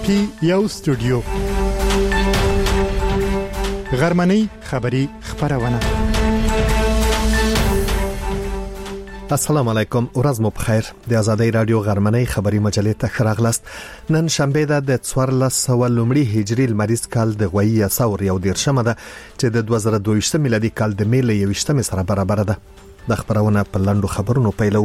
کې یو استودیو غرمنۍ خبری خبرونه. السلام علیکم، ورځ مو بخیر. د آزادۍ رادیو غرمنۍ خبری مجلې ته خراغلاست. نن شنبه ده د 1400 لومړي هجری لمریز کال د غوي ثور یو دیرشمه ده چې د 2022 میلادي کال د میله 21 سره برابر ده. د خبرونه په لاندو خبرونو پیلو.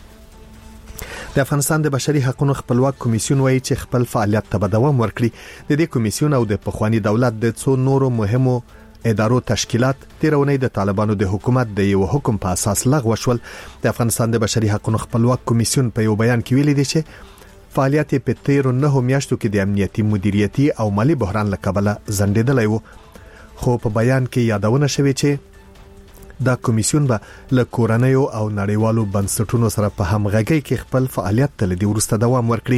د افغانستان د بشري حقوقو خپلواک کمیسیون وایي چې خپل فعالیت ته دوام ورکړي. د دې کمیسیون او د پخوانی دولت د څو نورو مهمو ادارو تشکیلات تیرونی د طالبانو د حکومت د یو حکم په اساس لغوه شول. د افغانستان د بشري حقوقو خپلواک کمیسیون په یو بیان کې ویلي دی چې فعالیت په 13 میاشتو کې د امنیتي مدیریتي او مالی بحران له کبله ځنډیدلی و. خو په بیان کې یادونه شوې چې دا کمیسیون به له کورنیو او نړیوالو بنسټونو سره په همغږۍ کې خپل فعالیت ته لدی ورسته دوام ورکړي.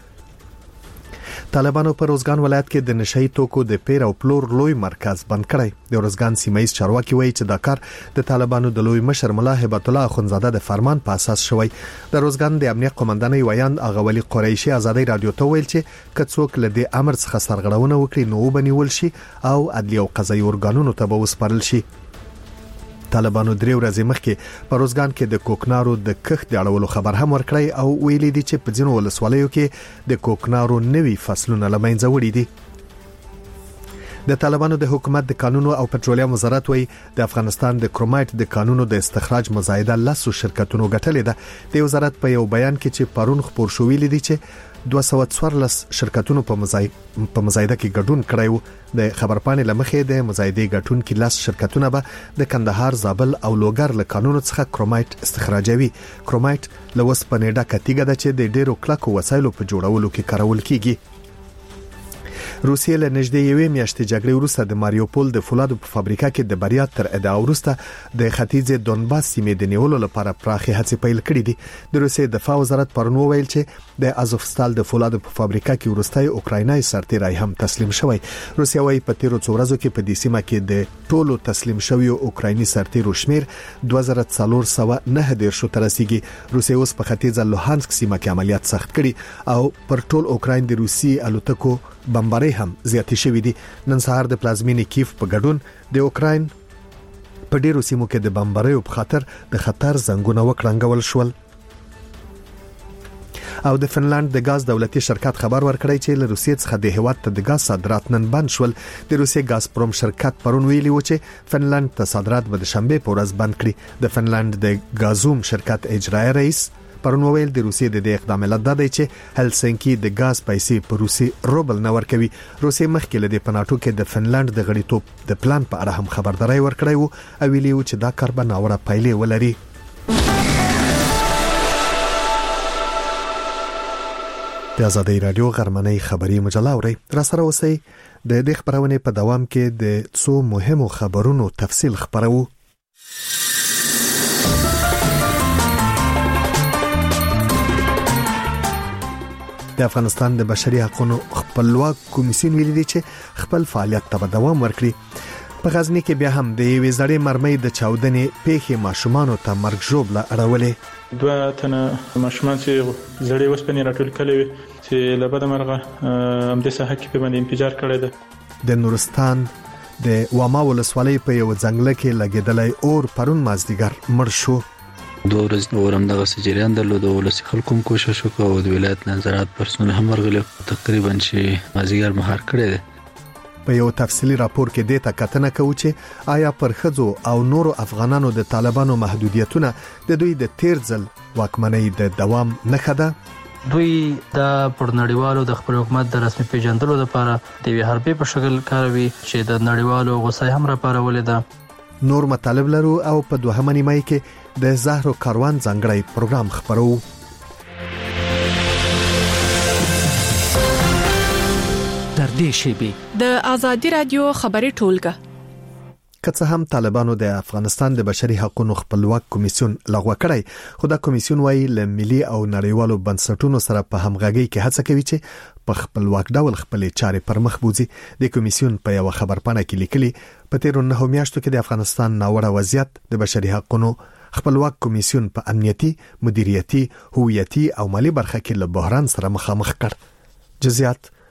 طالبانو په روزګان ولایت کې د نشئی توکو د پیر او پلور لوی مرکز بند کړی. د روزګان سیمایي چارواکي وایي چې دا کار د طالبانو د لوی مشر ملا هبت الله اخونزاده د فرمان په اساس شوی. د روزګان د امنیت قومندانۍ ویاند اغوالي قریشي آزادۍ رادیو ته ویل چې کڅوک لدی امر څخه سرغړونه وکړي نو وبنیول شي او عدلي او قضایي ارګانونو ته به وسپارل شي. طالبانو درې ورځې مخکې په روزګان کې د کوکنارو د کښت د اړولو خبر هم ورکړی او ویلي دي چې په ځینو ولسوالیو کې د کوکنارو نوي فصلونه لمنځه وړي دي. د طالبانو د حکومت د قانونو او پټرولیم وزارت وایي د افغانستان د کرومایټ د قانونو د استخراج مزایده 10 شرکتونو ګټلې ده. د وزارت په یو بیان کې چې پرون خبر شو ویلي دي چې 214 شرکتونو په مزایده کې ګډون کړی و. د خبرپاڼې لمخې د مزایده ګټون کې 10 شرکتونه به د کندهار، زابل او لوګر له قانونو څخه کرومایټ استخراجوي. کرومایټ له وسپنې ډکه تیږه ده چې د ډیرو کلکو وسایلو په جوړولو کې کارول کیږي. روسیې له نږدې یوې میاشتې جګړې وروسته د ماریوپول د فولادو په فابریکه کې د بریا تر ادعا وروسته د ختیځ دونباس سیمې د نیولو لپاره پراخي هڅې پیل کړې دي. د روسیې دفاع وزارت پرون وویل چې د ازوفستال د فولادو په فابریکه کې وروستي اوکراینای سرتیری هم تسلیم شوی. روسیا وايي په تیرو څو ورځو کې په دې سیمه کې د ټولو تسلیم شویو اوکرایني سرتیرو شمیر 2409 شو تر رسیدي. روسیا اوس په ختیځ لوهانسک سیمه کې عملیات سخت کړي او پر ټول اوکراین د روسي الوتکو بمباري هم زیاتې شوې دي. نن سهار د پلازمینې کیف په ګډون د اوکراین په ډیرو سیمو کې د بمباریو په خاطر د خطر زنګونه وکړنګول شول. او د فنلند د غاز دولتي شرکت خبر ورکړی چې له روسیې څخه د هیواد ته د غاز صادرات نن بند شول. د روسیې غازپروم شرکت پرون ویلي و چې فنلند ته صادرات به د شنبه په ورځ بند کړي. د فنلند د غازوم شرکت اجرایی رئیس پرون ویل د روسیې د اقدام علت دا دی چې هلسنکی د غاز پیسې په روسي روبل نه ورکوي. روسیې مخکې له پناټو کې د فنلند د غړیتوب د پلان په اړه هم خبرداري ورکړی وو او ویلي و چې دا کار به ناوړه پایلې ولري. د آزادۍ رادیو غرمنۍ خبری مجله اوري. را سره اوسئ. د دې خبرونه په دوام کې د څو مهمو خبرونو تفصیل خبرو. د افغانستان د بشري حقوقو خپلواک کمیسیون ویلي دی چې خپل فعالیت ته دوام ورکړي. په غزنی کې بیا هم د یوې زړې مرمۍ د چاودنې پیښې ماشومانو ته مرګ ژوبله اړولې. 2 تنه ماشومان چې زړې وسپنې راټول کړي وي چې له بده مرغه هم د ساحه کې په باندې انفجار کړی دی. د نورستان د واما ولسوالۍ په یو ځنګل کې لګیدلې اور پرون مازدیګر مړ شو. 2 ورځې اورم دغه سجریان درلود او ولسی خلکو کوشش وکړ او د ولایت نظارت پرسون هم ورغلي تقریبا شي مازدیګر مهار کړی دی. په یو تفصیلی راپور کې د تکتنه کوي چې آیا پر خځو او نورو افغانانو د طالبانو محدودیتونه د دوی د تیر ځل واکمنۍ د دوام نه خده. دوی د پرنړیوالو د خپل حکومت د رسمي پیژندلو لپاره د وی حربي په شکل کاروي چې د نړیوالو غوسه هم راپارولې ده. نور مطالب لرو او په دوهمه نیمه کې د زهرو کاروان ځانګړی پروګرام خبرو. در دې شیبه د آزادۍ رادیو خبري ټولګه که څه هم طالبانو د افغانستان د بشري حقوقو خپلواک کمیسیون لغوه کړی، خو دا کمیسیون وايي له ملي او نړیوالو بنسټونو سره په همغږۍ کې هڅه کوي چې په خپلواک ډول خپل چارې پر مخ بوځي. د کمیسیون په یو خبرپاڼه کې لیکلي په تیر 9 میاشتو کې د افغانستان ناوړه وضعیت د بشري حقوقو خپلواک کمیسیون په امنیتي، مدیریتي، هویتي او مالی برخه کې له بحران سره مخامخ کړ. جزئیات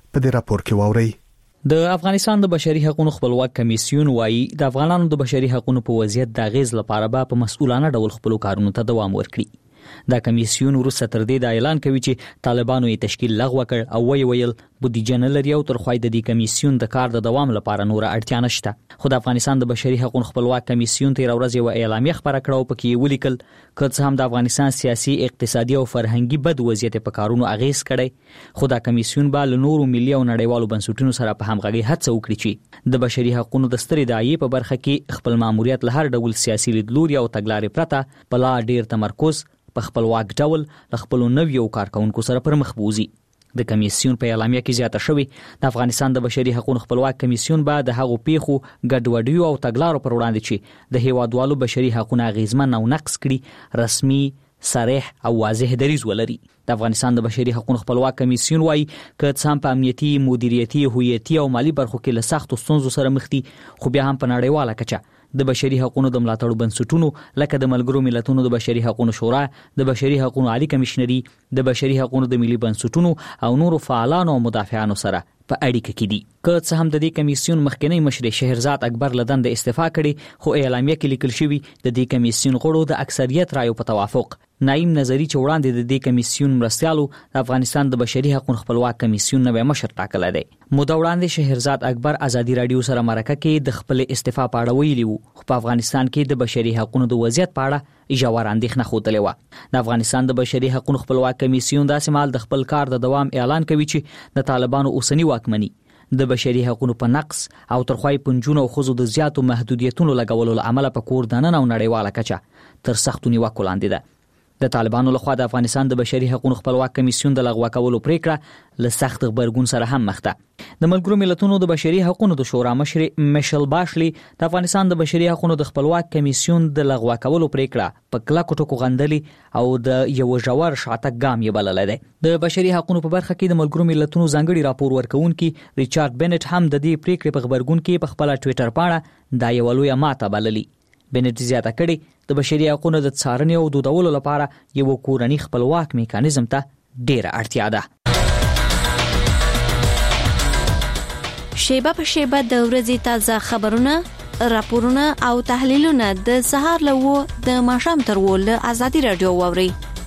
په دې راپور کې واورئ. د افغانستان د بشري حقوقو خپلواک کمیسیون وایي د افغانانو د بشري حقوقو په وضعیت د غیز لپاره به په مسؤلانه ډول خپل کارونو ته دوام ورکړي. دا کمیسیون وروسته تر دې د اعلان کوي چې طالبانو یې تشکیل لغوه کړ او ویل بودیجه نه لري او تر خوای د دې کمیسیون د کار د دوام لپاره نور اړتیا نشته. خو د افغانستان د بشري حقوقو خپلواک کمیسیون تیر ورځ یو اعلامیه خبره کړه او پکې ولیکل چې هم د افغانستان سیاسي، اقتصادي او فرهنګي بد وضعیت په کارونو اغیز کړي. خو دا کمیسیون به له نورو ملي او نړیوالو بنسټونو سره په همغږي هڅه وکړي چې د بشري حقوقو د سترې داعیې په برخه کې خپل ماموریت له هر ډول سیاسي لیدلوري او تګلارې پرته په لا ډیر تمرکز په خپلواک ډول د خپل نویو کارکونکو سره پر مخ بوزي. د کمیسیون په اعلامیه کې زیاته شوی د افغانستان د بشري حقوقو خپلواک کمیسیون به د هغو پیښو ګډوډیو او تګلارو پر وړاندې چې د هیوادوالو بشري حقوقو اغیزمن او نقض کړي رسمي، صریح او واضح دریځ ولري. د افغانستان د بشري حقوقو خپلواک کمیسیون وایي چې څام په امنیتي، مدیریتي، هویتي او مالی برخو کې له سختو ستونزو سره مخ دي، خو بیا هم په نړیواله کچه د بشري حقوقو د ملاتړ بنسټونو لکه د ملګرو ملتونو د بشري حقوقو شورا، د بشري حقوقو عالی کمشنري، د بشري حقوقو د ملي بنسټونو او نورو فعالانو او مدافعانو سره په اړیکه کې دي. که څه هم د دې کمیسیون مخکنی مشر شهرزاد اکبر لدن د استعفا کړي، خو اعلامیه کې لیکل شوی د دې کمیسیون غړو د اکثریت رایو په توافق نعیم نظری چې وړاندې د دې کمیسیون مرستیالو د افغانستان د بشري حقوقو خپلواک کمیسیون نوې مشر ټاکل دی. موده وړاندې شهرزاد اکبر ازادي رادیو سره مرکه کې د خپل استعفا په اړه ویلي وو، خو په افغانستان کې د بشري حقوقو د وضعیت په اړه ژور اندېښنه ښودلې وه. د افغانستان د بشري حقوقو خپلواک کمیسیون داسې مهال د خپل کار د دوام اعلان کوي چې د طالبانو اوسنی واکمني د بشري حقوقو په نقص او ترخوای پنځونو او خزو د زیاتو محدودیتونو لګولو لامل په کور دننه او نړیواله کچه تر سختو نیوکو لاندې ده. د طالبانو لخوا د افغانستان د بشري حقوقو خپلواک کمیسیون د لغوه کولو پریکړه له سخت غبرګون سره هم مخ ده. د ملګرو ملتونو د بشري حقوقو د شورا مشر میشل باشلی د افغانستان د بشري حقوقو د خپلواک کمیسیون د لغوه کولو پریکړه په کلکو ټکو غندلي او د یو ژور شاتګ ګام یې بللی دی. د بشري حقوقو په برخه کې د ملګرو ملتونو ځانګړي راپور ورکوونکي ریچارډ بنټ هم د دې پریکړې په غبرګون کې په خپل ټوئیټر باندې دا یو لویه ماته بللي. بنټ زیاته کړي د بشري حقوقو د څارنې او دودولو لپاره یو کورنی خپلواک میکانیزم ته ډیره اړتیا ده. شیبه په شیبه د ورځې تازه خبرونه، راپورونه او تحلیلونه د سهار له د ماښام تر له ازادي رادیو واوري.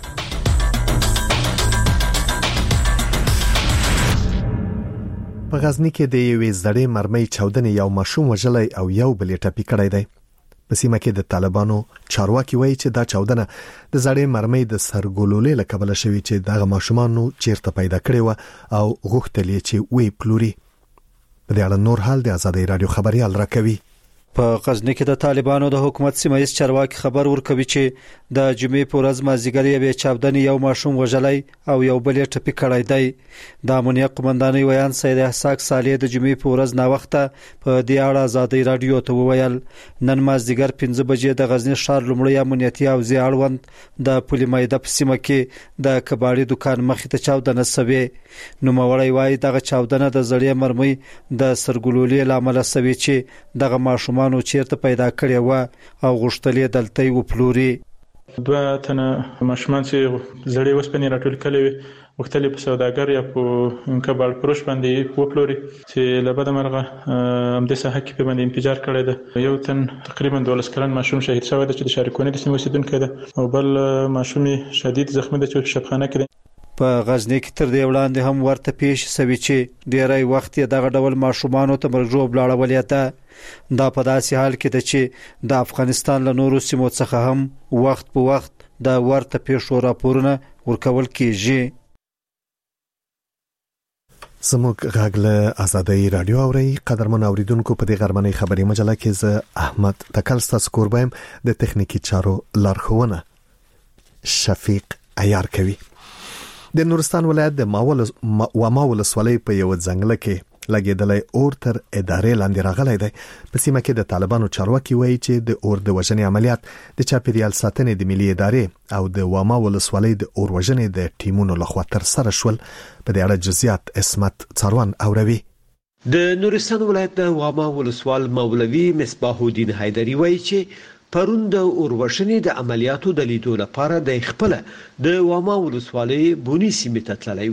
په غزنی کې د یوې زړې مرمۍ چاودنې یو ماشوم وژلی او یو بل یې ټپي کړی دی. په سیمه کې د طالبانو چارواکي وایي چې دا چاودنه د زړې مرمۍ د سرګولولې له کبله شوې چې دغه ماشومانو چیرته پیدا کړي و او غوښتل یې چې وی پلوري. په دې اړه نور حال د ازادي رادیو خبريال راکوي. په غزنی کې د طالبانو د حکومت سیمایي چارواکي خبر ورکوي چې د جمعې په ورځ مازیګر یې چاودنې یو ماشوم وژلی او یو بل یې ټپي کړی دی. د امنیت قومندانۍ ویان سید احساق صالح د جمعې په ورځ نا وخته په دې اړه ازادي رادیو ته وویل نن مازیګر 5 بجې د غزنی ښار لومړی امنیتي او زی اړوند د پولي مایده په سیمه کې د کباړي دکان مخې ته چاودنه شوې. نو موري وایي دغه چاودنه د زړې مرمۍ د سرګولولې لامل شوې چې دغه ماشوم نو چیرته پیدا کړی و او غوښتلې دلته و پلوري. دوه تنه ماشومان چې زړې وسپنې راټول کړي وختلې په سوداګر یا په کباړ فروش باندې و پلوري چې لبد مرغه هم د ساحه کې په باندې انفجار کړی دی. یو تن تقریبا 12 کلن ماشوم شهید شوی دی چې د شارکونې د سیمې اوسیدونکی دی او بل ماشوم شدید زخمی دی چې شفخانه کې دی. په غزنی کې تر دې وړاندې هم ورته پیښ شوی چې ډیری وخت دغه ډول ماشومان ته مرجو بلاړولې ده. دا په داسې حال کې ده چې د افغانستان له نورو سیمو څخه هم وخت په وخت د ورته پیښو راپورونه ورکول کیږي. زموږ غږ له ازادي رادیو اوري. قدرمن اوریدونکو په دې غرمنۍ خبري مجله کې زه احمد تکل ستاسو قربایم د تخنیکی چارو لارښوونه شفیق عیار کوي. د نورستان ولایت د واما ولسوالۍ په یو ځنګل کې لګیدلې اور تر ادارې لاندې راغلی دی. په سیمه کې د طالبانو چارواکي وایي چې د اور د وژنې عملیات د چاپیریال ساتنې د ملي ادارې او د واما ولسوالۍ د اور وژنې د ټیمونو لخوا تر سره شول. په دې اړه جزئیات اسمت څاروان اوروي. د نورستان ولایت د واما ولسوال مولوي مصباح الدین حیدری وایي چې پرون د اوروشنې د عملیاتو د لیدو لپاره د خپل د واما ولسوالۍ بونی سیمه ته تللی و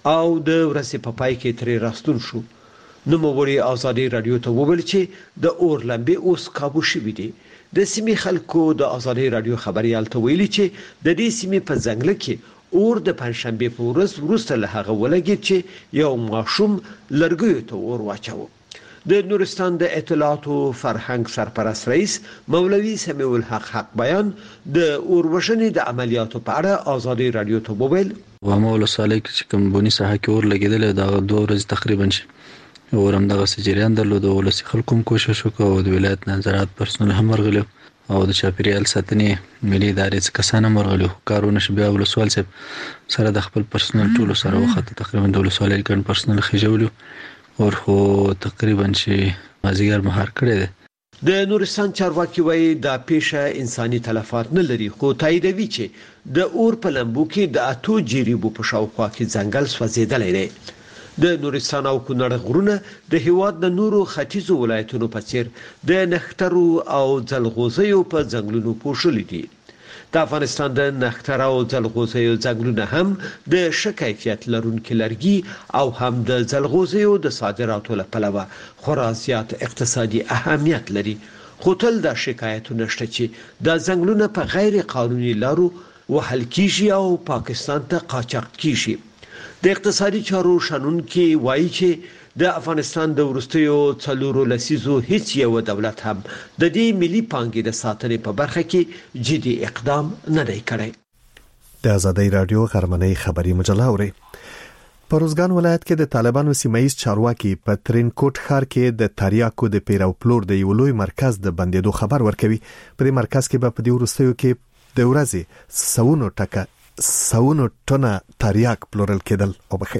او د ورځې په پای کې ترې راستون شو. نو موري ازادي رادیو ته وویل چې د اور لمبې اوس کابو شوې دي. د سیمې خلکو د ازادي رادیو خبريال ته ویلي چې د دې سیمې په ځنګل کې اور د پنځشنبه په ورځ وروسته له هغه ولګید چې یو ماشوم لرګیو ته اور واچاوه. د نورستان د اطلاعات او فرهنګ سرپرست رئیس مولوي سمیع الحق بیان د اوروشنې د عملیاتو په اړه ازادي رادیو ته وویل. ومول صالح چې کوم بونی ساحه کې اور لګیدل دا 2 ورځې تقریبا شي. ورم دغه سجریان درلود او ولسی خلکو کوشش وکړ او د ولایت نظارت پرسنل هم ورغلو او د چاپیریال ساتنې ملي ادارې څخه کسان هم ورغلو. کارونه شبیا ولسوال سره د خپل پرسنل ټولو سره وخت تقریبا د ولسوالۍ ګڼ پرسنل خجولو او خو تقریبا چې مازیګر مهار کړی دی. د نورستان چارواکي وایي دا پیښه انساني تلفات نه لري خو تاییدوي چې د اور په لمبو کې د اتو جریبو په شاوخوا کې ځنګل سوځیدلی دی. د نورستان او کونړ غرونه د هیواد د نورو ختیځو ولایتونو په څیر د نخترو او ځلغوزیو په ځنګلونو پوښلي دي. د افغانستان د نختر او ځلغوزیو ځنګلونه هم د ښه کیفیت لرونکو لرګي او هم د ځلغوزیو د صادراتو لپاره خورا زیات اقتصادي اهمیت لري. خو تل دا شکایتونه شته چې د ځنګلونه په غیر قانوني لارو وهل کیږي او پاکستان ته قاچاق کیږي. د اقتصادي چارو شنونکي وایي چې د افغانستان د ورستیو څلورو لسیزو هیڅ یو دولت هم د دې ملي پانګې د ساتنې په برخه کې جدي اقدام نه دی کړی. د ازادي رادیو غرمنۍ خبري مجله اوري. په روزګان ولایت کې د طالبانو سیمایي چارواکي په ترینکوټ ښار کې د تاریاکو د پیرو پلور د یو لوی مرکز د بندیدو خبر ورکوي. په دې مرکز کې په دې ورستیو کې د ورځې سونو ټنه تاریاک پلورل کېدل او بخي.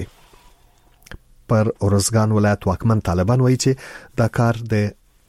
پر روزګان ولایت واکمن طالبان وایي چې دا کار د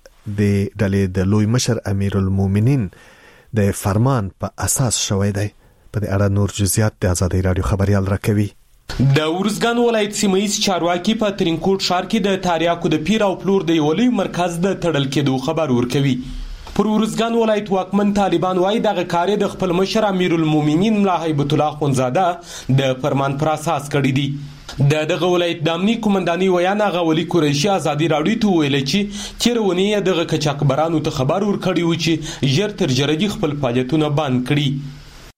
ډلې د لوی مشر امیر المؤمنین د فرمان په اساس شوی دی. په دې اړه نور جزئیات د ازادي رادیو خبريال راکوي. د ورزګان ولایت سیمایي چارواکي په ترینکوټ ښار کې د تاریاکو د پیر او پلور د یو لوی مرکز د تړل کېدو خبر ورکوي. پر ورزګان ولایت واکمن طالبان وايي دغه کار د خپل مشر امیر المؤمنین ملا هیبت الله خونزاده د فرمان پر اساس کړی دی. دغه ولایت د امنیت قومنداني ویانا غولي قریشي ازادي راډیو ته ویل چې چیرونی دغه کچاکبرانو ته خبر ورکړی و چې ژر تر ژره خپل فعالیتونه بند کړي.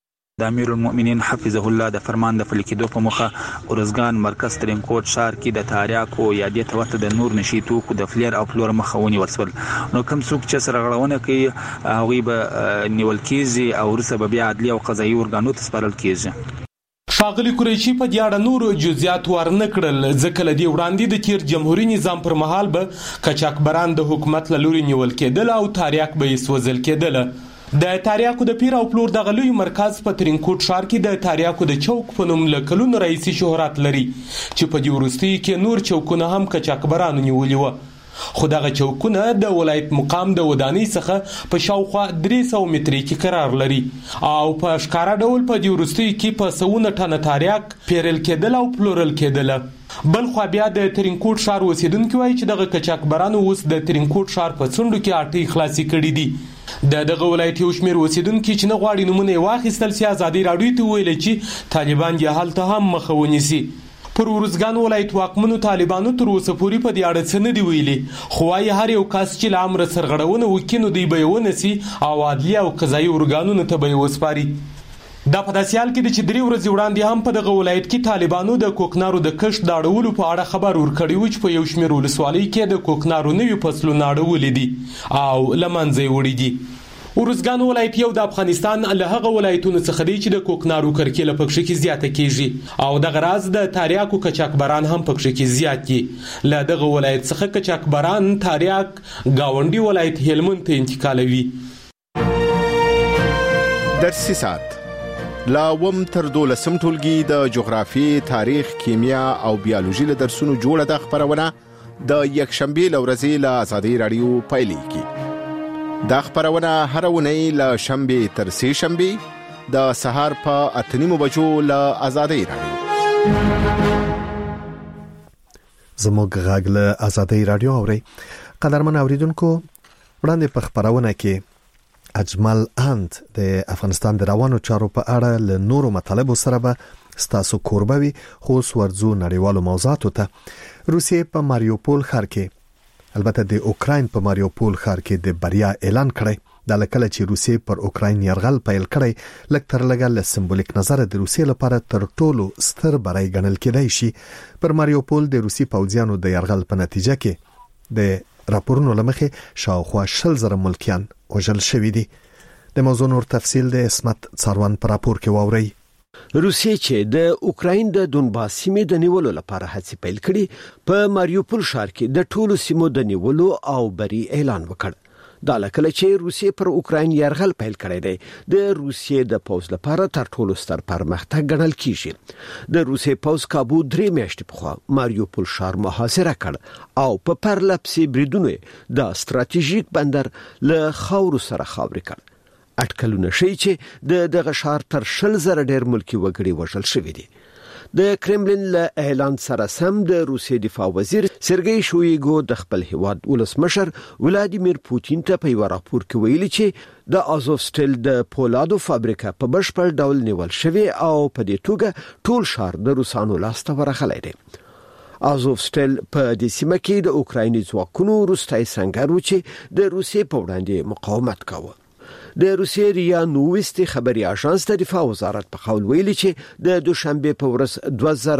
د امیر المؤمنین حفظه الله د فرمان د پلي کېدو په موخه ورزګان مرکز ترینکوټ ښار کې د تاریاکو یا د توته د نور نشي توکو د فلیر او فلور مخاوني ورسول. نو کوم څوک چې سرغړونه کوي هغه به نیول کیږي او ورسره بیا عدلي او قضایي ورګانو ته سپارل کیږي. ښاغلي قریشي په دې اړه نور جزئیات ورنه کړل ځکه لدی وړاندې د تیر جمهوریت نظام پر مهال به کچاکبران د حکومت لوري نیول کېدل او تاریاک به سوځل کېدل. د تاریاکو د پیر او پلور د غلوی مرکز په ترینکوټ ښار کې د تاریاکو د چوک په نوم لکلون رئیسي شهرت لري چې په دې ورستي کې نور چوکونه هم کچاکبرانو نیولي و. خو دغه چوکونه د ولایت مقام د ودانۍ څخه په شاوخوا 300 متري کې قرار لري او په ښکارا ډول په دې ورستي کې په سونه ټنه تاریاک پیرل کېدل او پلورل کېدل. بل خو بیا د ترینکوټ ښار اوسیدونکو وایي چې دغه کچاکبرانو اوس د ترینکوټ ښار په څنډو کې اټي خلاصي کړي دي. دغه ولایت یو شمېر اوسیدونکو چې نه غواړي نمونه واخیستل سي ازادي راډیو ته ویل چې طالبان یې هلته هم مخه ونیسي. پر ورزګان ولایت واکمنو طالبانو تر اوسه پورې په دې اړه څه نه دی ویلي خو وايي هر یو کس چې له امر سرغړونه وکړي نو دوی به یې ونیسي او عدلي او قضایي ارګانونو ته به یې وسپاري. دا په داسې حال کې د چې 3 ورځې وړاندې هم په دغه ولایت کې طالبانو د کوکنارو د کښت د اړولو په اړه خبر ورکړی و چې په یو شمېر ولسوالۍ کې د کوکنارو نوي فصلونه اړولي دي او له منځه یې وړي دي. ورزګان ولایت یو د افغانستان له هغه ولایتونو څخه دی چې د کوکنارو کرکیله پکښ کې زیاته کیږي او د غراز د تاریاکو کچاکبران هم پکښ کې زیات دي. له دغه ولایت څخه کچاکبران تاریاک گاونډي ولایت هلمند ته انتقالوي. درسي سات لاوم تر 12 ټولګي د جغرافي، تاریخ، کیمیا او بیولوژي له درسونو جوړه د خبرونه د یکشنبه لورځي له ازادي رادیو پایلیږي. دا خبرونه هر ونی له شنبه تر سه شنبه د سهار په 8:30 بجو له ازادي رادیو. زموږ غږ له ازادي رادیو اوري. قدرمن اوریدونکو وړاندې په خبرونه کې اجمل اند د افغانستان د روانو چارو په اړه له نورو مطالبو سره به ستاسو کوربوي خو ورځو نړیوالو موضوعاتو ته. روسیې په ماریوپول ښار کې البته د اوکراین په ماریوپول ښار کې د بریا اعلان کړی. د لکه چې روسیې پر اوکراین یرغل پیل کړی لکه تر لګا له سمبولیک نظر د روسیې لپاره تر ټولو ستر بری ګڼل کېدای شي. پر ماریوپول د روسي پوځیانو د یرغل په نتیجه کې د راپورونو لمخې شاوخوا 100,000 ملکیان وژل شوي دي. د موضوع نور تفصیل د اسمت څاروان پر راپور کې واوري. روسیې چې د اوکراین د دونباس سیمې د نیولو لپاره هڅې پیل کړي په ماریوپول ښار کې د ټولو سیمو د نیولو او بری اعلان وکړ. دا لکه چې روسیې پر اوکراین یرغل پیل کړی دی د روسیې د پوځ لپاره تر ټولو ستر پرمختګ ګڼل کیږي. د روسیې پوځ کابو 3 میاشتې پخوا ماریوپول ښار محاصره کړ او په پرلپسې بریدونو د ستراتیژیک بندر له خاورو سره خاورې کړ. اټکلونه شي چې دغه ښار تر 100,000 ډیر ملکی وګړي وژل شوی دي. د کرملین له اعلان سره سم د روسیې دفاع وزیر سرګی شویګو د خپل هیواد ولسمشر ولادیمیر پوتین ته په یو راپور کې ویلي چې د آزوفستل د پولادو فابریکه په بشپړ ډول نیول شوی او په دې توګه ټول ښار د روسانو لاسته ورغلی دی. آزوفستل په دې سیمه کې د اوکرایني ځواکونو وروستي سنگر و چې د روسیې په وړاندې مقاومت کاوه. د روسیې ریا نووستي خبري اژانس د دفاع وزارت په قول ویلي چې د دوشنبه په ورځ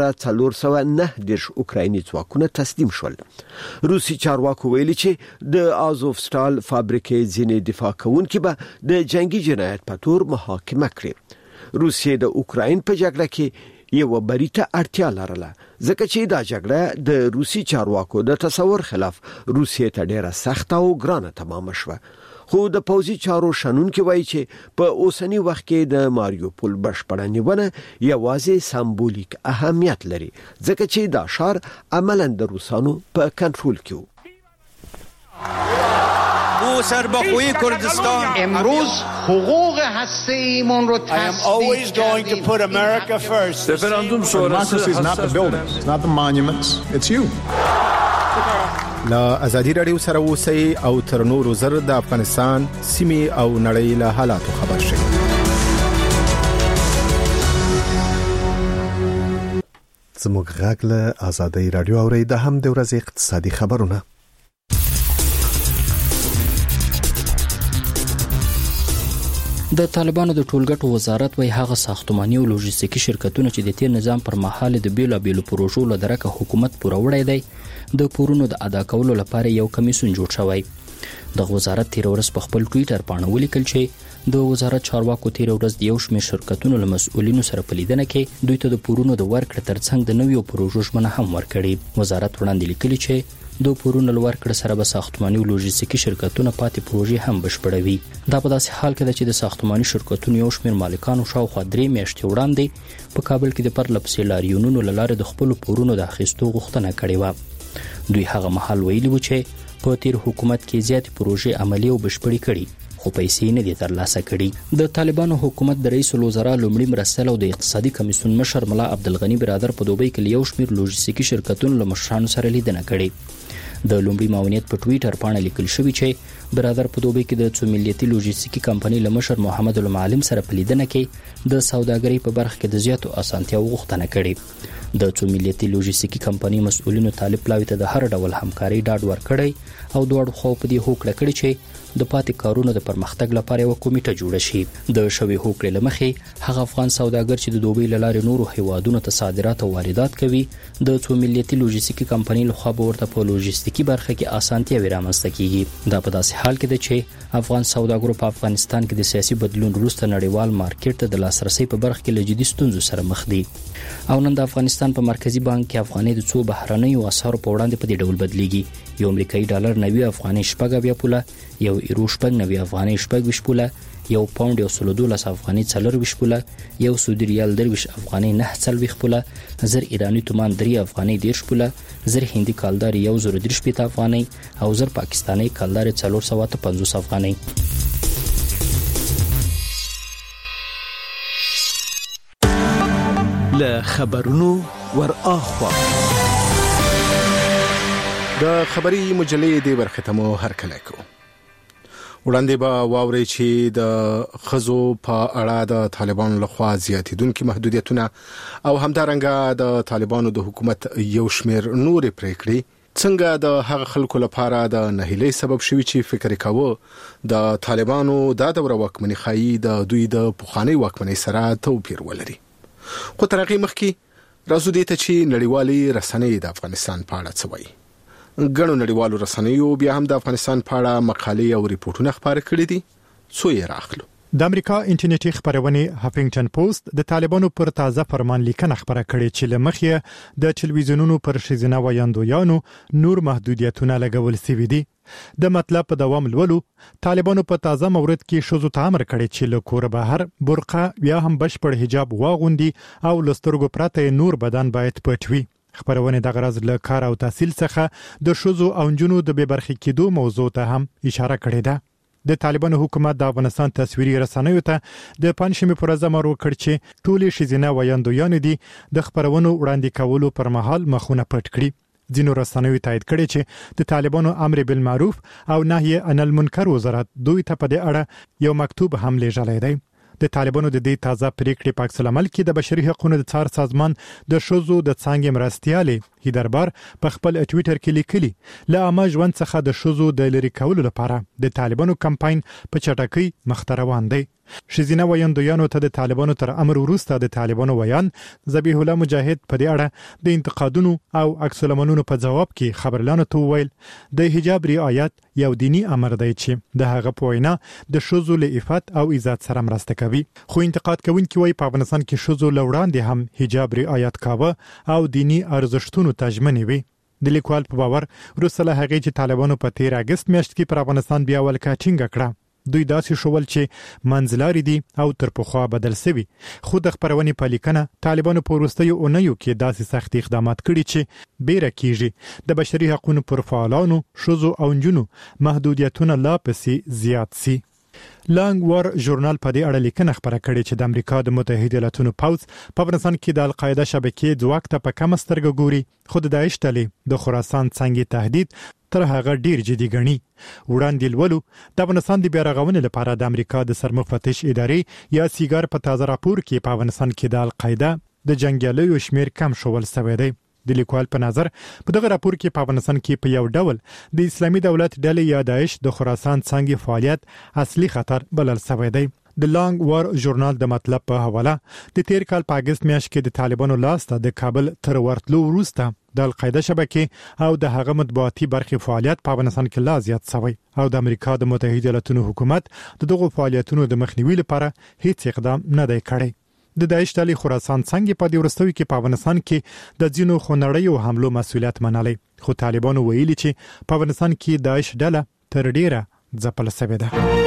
2409 اوکرایني ځواکونه تسلیم شول. روسي چارواکو ویلي چې د آزوفستال فابریکې ځینې دفاع کوونکي به د جنگي جنایت په تور محاکمه کړي. روسیې د اوکراین په جګړه کې یو بریته اړتیا لرله ځکه چې دا جګړه د روسي چارواکو د تصور خلاف روسیې ته ډیره سخت او ګرانه تمام شوه. خو د پوځي چارو شنونکي وایي چې په اوسنی وخت کې د ماریوپول بشپړه نیونه یوازې سمبولیک اهمیت لري ځکه چې دا ښار عملاً د روسانو په کنټرول کې و. سربخوی کردستان امروز حقوق هسته‌ایمون رو always going to put America first. Referendum sonrası is not the buildings, it's not the monuments, it's you. لا ازادي رادیو سره اوسئ او تر نورو زر د افغانستان سیمې او نړۍ له حالاتو خبر شئ. زموږ غږ له ازادي رادیو اوري د هم د ورځې اقتصادي خبرونه. د طالبانو د ټولګټو وزارت وایي هغه ساختماني او لوجستیکي شرکتونه چې د تیر نظام پر مهال د بیلابیلو پروژو له درکه حکومت پوره وړی دی د پورونو د ادا کولو لپاره یو کمیسیون جوړ شوی. د وزارت تیر ورځ په خپل ټوئیټر باندې ولیکل چې د وزارت چارواکو تیر ورځ د یو شمېر شرکتونو له مسؤلینو سره په لیدنه کې دوی ته د پورونو د ورکړې ترڅنګ د نویو پروژو ژمنه هم ورکړي. وزارت وړاندې لیکلي چې د پورونو لور کړ سره به ساختماني او لوجستیکي شرکتونه پاتې پروژې هم بشپړوي. دا په داسې حال کې ده چې د ساختماني شرکتونو یو شمېر مالکانو شاوخوا 3 میاشتې وړاندې په کابل کې د پرلپسې لاریونونو له لارې د خپل پورونو د اخیستو غوښتنه کړې و. دوی هغه مهال ویلي و چې په تیر حکومت کې زیات پروژې عملي او بشپړې کړي خو پیسې نه دي ترلاسه کړي. د طالبانو حکومت د رئیس الوزرا لومړي مرستیال او د اقتصادي کمیسیون مشر ملا عبدالغنی برادر په دوبۍ کې یو شمېر لوجستیکي شرکتونو له مشرانو سره لیدنه کړې. د لومړي معاونیت په ټوئیټر باندې لیکل شوی چې برادر په دوبۍ کې د څو ملیتي لوجستیکي کمپنۍ له مشر محمد المعلم سره په لیدنه کې د سوداګرۍ په برخه کې د زیاتو اسانتیاو غوښتنه کړې. د څو ملیتي لوجستیکي کمپنۍ مسؤلینو طالب پلاوي ته د هر ډول همکاري ډاډ ورکړی او دوه خو په دې هوکړه کړی چې د پاتې کارونو د پرمختګ لپاره یو کمیټه جوړه شي. د شوی هوکړې لمخې هغه افغان سوداګر چې د دوبۍ لارې نورو هیوادونو ته صادرات او واردات کوي د څو ملیتي لوجستیکي کمپنۍ لخوا به ورته په لوجستیکي برخه کې اسانتیاوې رامنځته کیږي. دا په داسې حال کې ده چې افغان سوداګرو په افغانستان کې د سیاسي بدلون وروسته نړیوال مارکیټ ته د لاسرسي په برخه کې له جدي ستونزو سره مخ دي او نن د افغانستان په مرکزی بانک کې افغاني د څو بهرنیو اسعارو په وړاندې په دې ډول بدلیږي. یو امریکایي ډالر 90 افغاني شپږ بیا پوله، یو ایرو شپږ 90 افغاني شپږ ویش پوله، یو پاوند یو 12 افغاني 4 ویش پوله، یو سعودي ریال 2 افغاني 9 ویش پوله، زر ایرانی تومان 3 افغاني 10 پوله، زر هندي کالدار 1.3 افغاني او زر پاکستاني کالدار 450 افغاني. له خبرونو ور اخوا د خبري مجلې د ورختمو هرکلی کو. وړاندې به واوري چې د خزو په اړه د طالبانو لخوا زیاتیدونکو محدودیتونه او همدارنګه د طالبانو د حکومت یو شمېر نور پریکړې څنګه د هغه خلکو لپاره د نهیلۍ سبب شوي چې فکر کاوه د طالبانو د دوره واکمنۍ خایي د دوی د پخوانی واکمنۍ سره توپیر ولري. خو تر هغه مخکې راځو دې ته چې نړیوالي رسنۍ د افغانستان په اړه څه وایي. ګڼو نړیوالو رسنیو بیا هم د افغانستان په اړه مقالې او ریپورتونه خپاره کړي دي. څو یې راخلو. د امریکا انټرنیټي خبرونه هافینګټن پوسټ د طالبانو پر تازه فرمان لیکنه خبره کړې چې لمخې د ټلویزیونونو پر شیزنه وایاندویانو نور محدودیتونه لګول سوي دي. د مطلب په دوام لولو طالبانو په تازه مورد کې شوزو ته امر کړی چې له کور بهر برقه یا هم بشپړ حجاب واغوندي او لسترګو پرته نور بدن باید پټ وي. خبرونه د غرض له کار او تحصیل څخه د شوزو او جنونو د بې برخې کېدو موضوع ته هم اشاره کړې ده. د طالبانو حکومت د افغانستان تصویري رسنیو ته د پنځمې پر ورځ امر وکړ چې ټولې شیزنه وایاندویان دي د خبرونو وړاندې کولو پر مهال مخونه پټ کړي. ځینو رسنیو تایید کړي چې د طالبانو امر بالمعروف او نهي عن المنکر وزارت دوی ته په دې اړه یو مکتوب هم لیږلی دی. د طالبانو د دې تازه پریکړې په عکس العمل کې د بشري حقوقو د څار سازمان د شوزو د څنګه مرستيالي هیدربار په خپل ټوئیټر کې لیکلي لا عامه ژوند څخه د شوزو د لری کولو لپاره د طالبانو کمپاین په چټکۍ مخ ته روان دی. شیزینه وایاندویانو ته د طالبانو تر امر وروسته د طالبانو ویان ذبیح الله مجاهد په دې اړه د انتقادونو او عکس العملونو په جواب کې خبرلانو ته ویل د حجاب رعایت یو دینی امر دی چې د هغه په وینا د شوزو له عفت او عزت سره مرسته کوي. خو انتقاد کوونکي وایي په افغانستان کې شوزو لوړاندې هم حجاب رعایت کاوه او دینی ارزښتونو ته ژمنې وي. د لیکوال په باور وروسته هغه چې طالبانو په 13 اگست میاشت کې پر افغانستان بیا ولکه ټینګه کړه دوی داسې شول چې منځلاري دي او تر پخوا بدل شوي. خو د خبرونې په لیکنه طالبانو په وروستیو اونیو کې داسې سخت اقدامات کړي چې بیره کیږي د بشري حقوقو پر فعالانو شوزو او جنونو محدودیتونه لا پسې زیات سي. لانګ وار ژورنال په دې اړه لیکنه خبره کړې چې د امریکا د متحده ایالاتونو پوځ په افغانستان کې د القاعده شبکې ځواک ته په کم سترګه ګوري خو د داعش ډلې د خراسان څنګه تهدید تر هغه ډیر جدي ګڼي. وړاندې لولو د افغانستان د بیارغونې لپاره د امریکا د سرمفتش ادارې یا سیګار په تازه راپور کې په افغانستان کې د القاعده د جنگیالیو شمیر کم شول سوی دی. د لیکوال په نظر په دغه راپور کې په افغانستان کې په یو ډول د اسلامي دولت ډلې یا داعش د خراسان څنګه فعالیت اصلي خطر بلل شوی دی. د لانګ وار ژورنال د مطلب په حواله د 13 کال په اگست میاشت کې د طالبانو لاسته د کابل تر ورتلو وروسته د القاعده شبکې او د هغه مطبوعاتي برخې فعالیت په افغانستان کې لا زیات شوی او د امریکا د متحده ایالاتونو حکومت دغه فعالیتونو د مخنیوي لپاره هیڅ اقدام نه دی کړی. د داعش ډلې خراسان څنګه په دې ورستوي کې په افغانستان کې د ځینو خونړیو حملو مسؤلیت منلي خو طالبانو ویلي چې په افغانستان کې داعش ډله تر ډیره ځپل شوې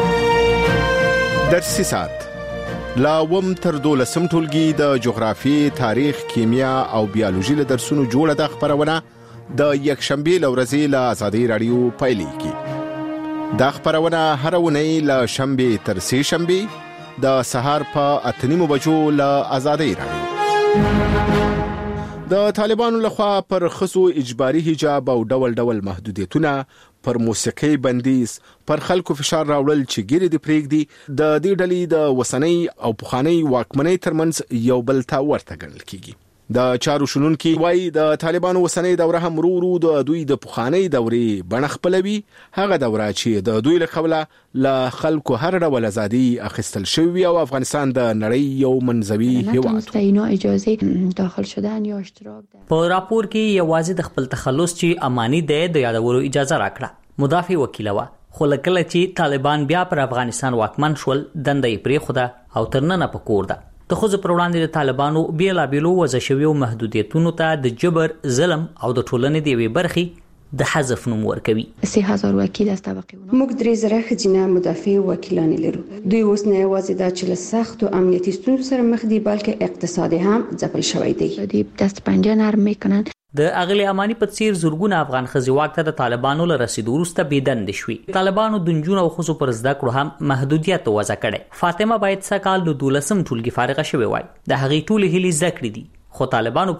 ده. درسي سات لاوم تر 12 ټولګي د جغرافي، تاریخ، کیمیا او بیولوژي له درسونو جوړه د خبرونه د یکشنبه لورځي له آزادي رادیو پایلیږي. دا خبرونه هر ونې له شنبه تر سه شنبه د سهار په 8:30 بجو له آزادي رادیو. د طالبانو لخوا پر خصو اجباري حجاب او ډول ډول محدودیتونه پر موسیقي بندیز پر خلکو فشار راوړل چې ګیرې د پریږدي د دې ډلې د وسنۍ او پخوانی واکمنۍ ترمنځ یو بل ته ورته ګڼل کیږي. د چارو شنونکي وایي د طالبانو وسنۍ دوره هم ورو د دوی د پخوانی دورې بڼه خپلوي، هغه دوره چې د دوی له قبله له خلکو هر ډول ازادي اخیستل شوی او افغانستان د نړۍ یو منځوي هیواد اینا اجازه داخل شدن یا اشتراک ده. په راپور کې یوازې د خپل تخلص چې اماني ده د یادولو اجازه راکړه. مدافع وکیل و خو لکه چې طالبان بیا پر افغانستان واکمن شول دندې پرې خوده او ترننه پکور ده. د خو په وړاندې د طالبانو بیلابیلو وځشویو محدودیتونو ته د جبر، ظلم او د ټولنې د وی برخې د حذف نوم ورکوي. 3000 وکیل از طبقه موږ درې زره خځینه مدافع وکیلان لرو. دوی اوس نه یوازې د چل سخت او امنیتي ستونزو سره مخ دي بلکې اقتصادي هم ځپل شوی دی. دوی دست پنجه نرم میکنن. د اغلی امانی په څیر زورګونه افغان خزي واک ته د طالبانو له رسیدو وروسته بيدند شوي. طالبانو د نجونو او خصو پر زده کړو هم محدودیت وضع کړي. فاطمه باید سکال د 12 ټولګي فارغه شوی وای. د هغې ټولې هلي زده کړې دي خو طالبانو پرې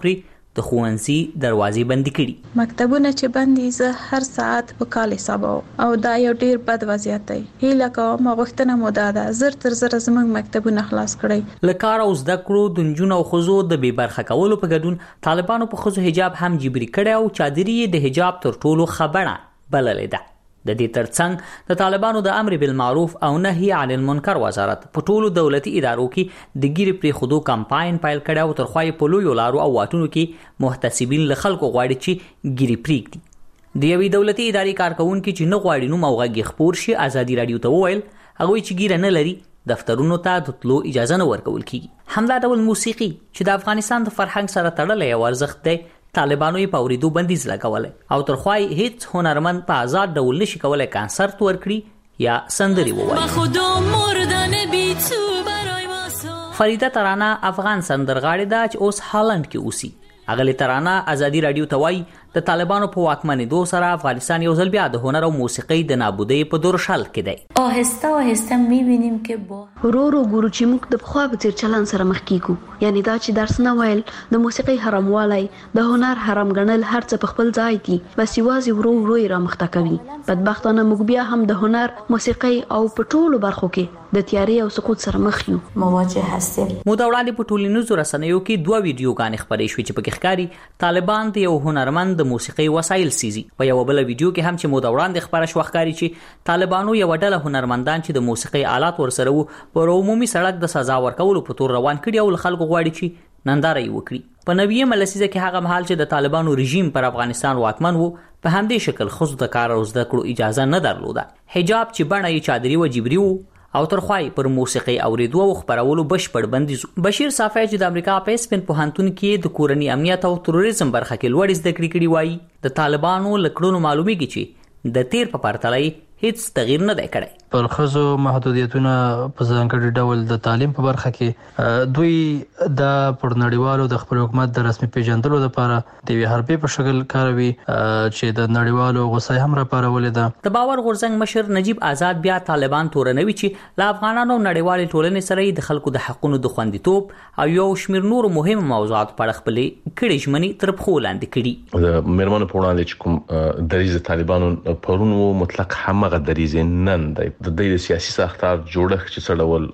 د ښوونځي دروازې بندي کړي. مکتبونه چې بندي زه هر ساعت په کال حسابو او دا یو ډیر بد وضعیت دی. هیله کوم غوښتنه مو ده زر تر زر زموږ مکتبونه خلاص کړئ. لکار او زده کړو د نجونو او ښځو د بې برخه کولو په ګډون طالبانو په ښځو حجاب هم جبري کړی او چادري د حجاب تر ټولو خبره بللې ده. د دې ترڅنګ د طالبانو د امر بالمعروف او نهي عن المنکر وزارت په ټولو دولتي ادارو کې د ګیرې پرې خودو کمپاین پیل کړی او ترخوای په لویو لارو او واټونو کې محتسبین له خلکو غواړي چې ګیرې پرېږدي. د یوې دولتي ادارې کارکونکي چې نه غواړي نوم او غږ خپور شي ازادي رادیو ته وویل هغوی چې ګیره نه لري دفترونو ته د تلو اجازه نه ورکول کیږي. همدا ډول موسیقي چې د افغانستان د فرهنګ سره تړلی یو ارزښت دی طالبانو یې په اوریدو بندیز لګولی او ترخوای هیڅ هنرمند په آزاد ډول نشي کولی کانسرت ورکړي یا سندرې ووایي. فریده ترانه افغان سندرغاړې ده چې اوس هالند کې اوسي. اغلی ترانه ازادي رادیو ته وایي د طالبانو په واکمنېدو سره افغانستان یو ځل بیا د هنر او موسیقۍ د نابودۍ په دورشل کې دی. آهسته آهسته می‌بینیم که با ورو ګورو چې موږ د پخوا په څیر چلن سره مخ کیږو. یعنی دا چې درس نه ویل د موسیقۍ حراموالی د هنر حرام ګڼل هر څه په خپل ځای دي بس یوازې ورو یې رامخته کوي. بدبختانه موږ بیا هم د هنر موسیقۍ او په ټولو برخو کې د تیاری او سقوط سره مخ یو. مواجه هستیم. مو دا وړاندې په ټولنیزو رسنیو کې 2 ویډیوګانې خپرې شوې چې پکې ښکاري طالبان د یو هنرمند د موسیقۍ وسایل سيزي. په یو بل ویډیو کې هم چې مو دا وړاندې خبره شو ښکاري چې طالبانو یو ډله هنرمندان چې د موسیقۍ آلات ورسره وو پر عمومي سړک د سزا ورکولو په تور روان کړي او خلکو غواړي چې ننداره یې وکړي. په 90 لسیزه کې هغه مهال چې د طالبانو رژیم پر افغانستان واکمن وو په همدې شکل خود د کار او زده کړو اجازه نه درلوده. حجاب چې بڼه یې چادري و جبري وو او ترخوای پر موسیقي اوریدو او خبرولو بشپړ بندیز. بشیر صافی چې د امریکا په اسپن پوهنتون کې د کورنی امنیت او تروریزم برخه کې لوړ زده کړې وایي د طالبانو لکړونو معلومیږي چې د تیر په پرتله هیڅ تغییر نه دی کړی. پر خزو محدودیتونه په ځانګړي ډول د تعلیم په برخه کې دوی د پرنړیوالو د خپل حکومت د رسمي پیژندلو لپاره د وی حربي په شکل کاروي چې د نړیوالو غوسه هم را پارولې ده. د باور غورځنګ مشر نجیب آزاد بیا طالبان تورنوي چې لا افغانانو نړیوالې ټولنې سره د خلکو د حقونو د خوندیتوب او یو شمیر نور مهم موضوعات په اړه خپلې کړي ژمنې تر پخو لاندې کړي. د میرمنو په وړاندې چې کوم دریځ طالبانو پرونو مطلق همغه دریځ نن دی. د سیاسي ساختار جوړښت چې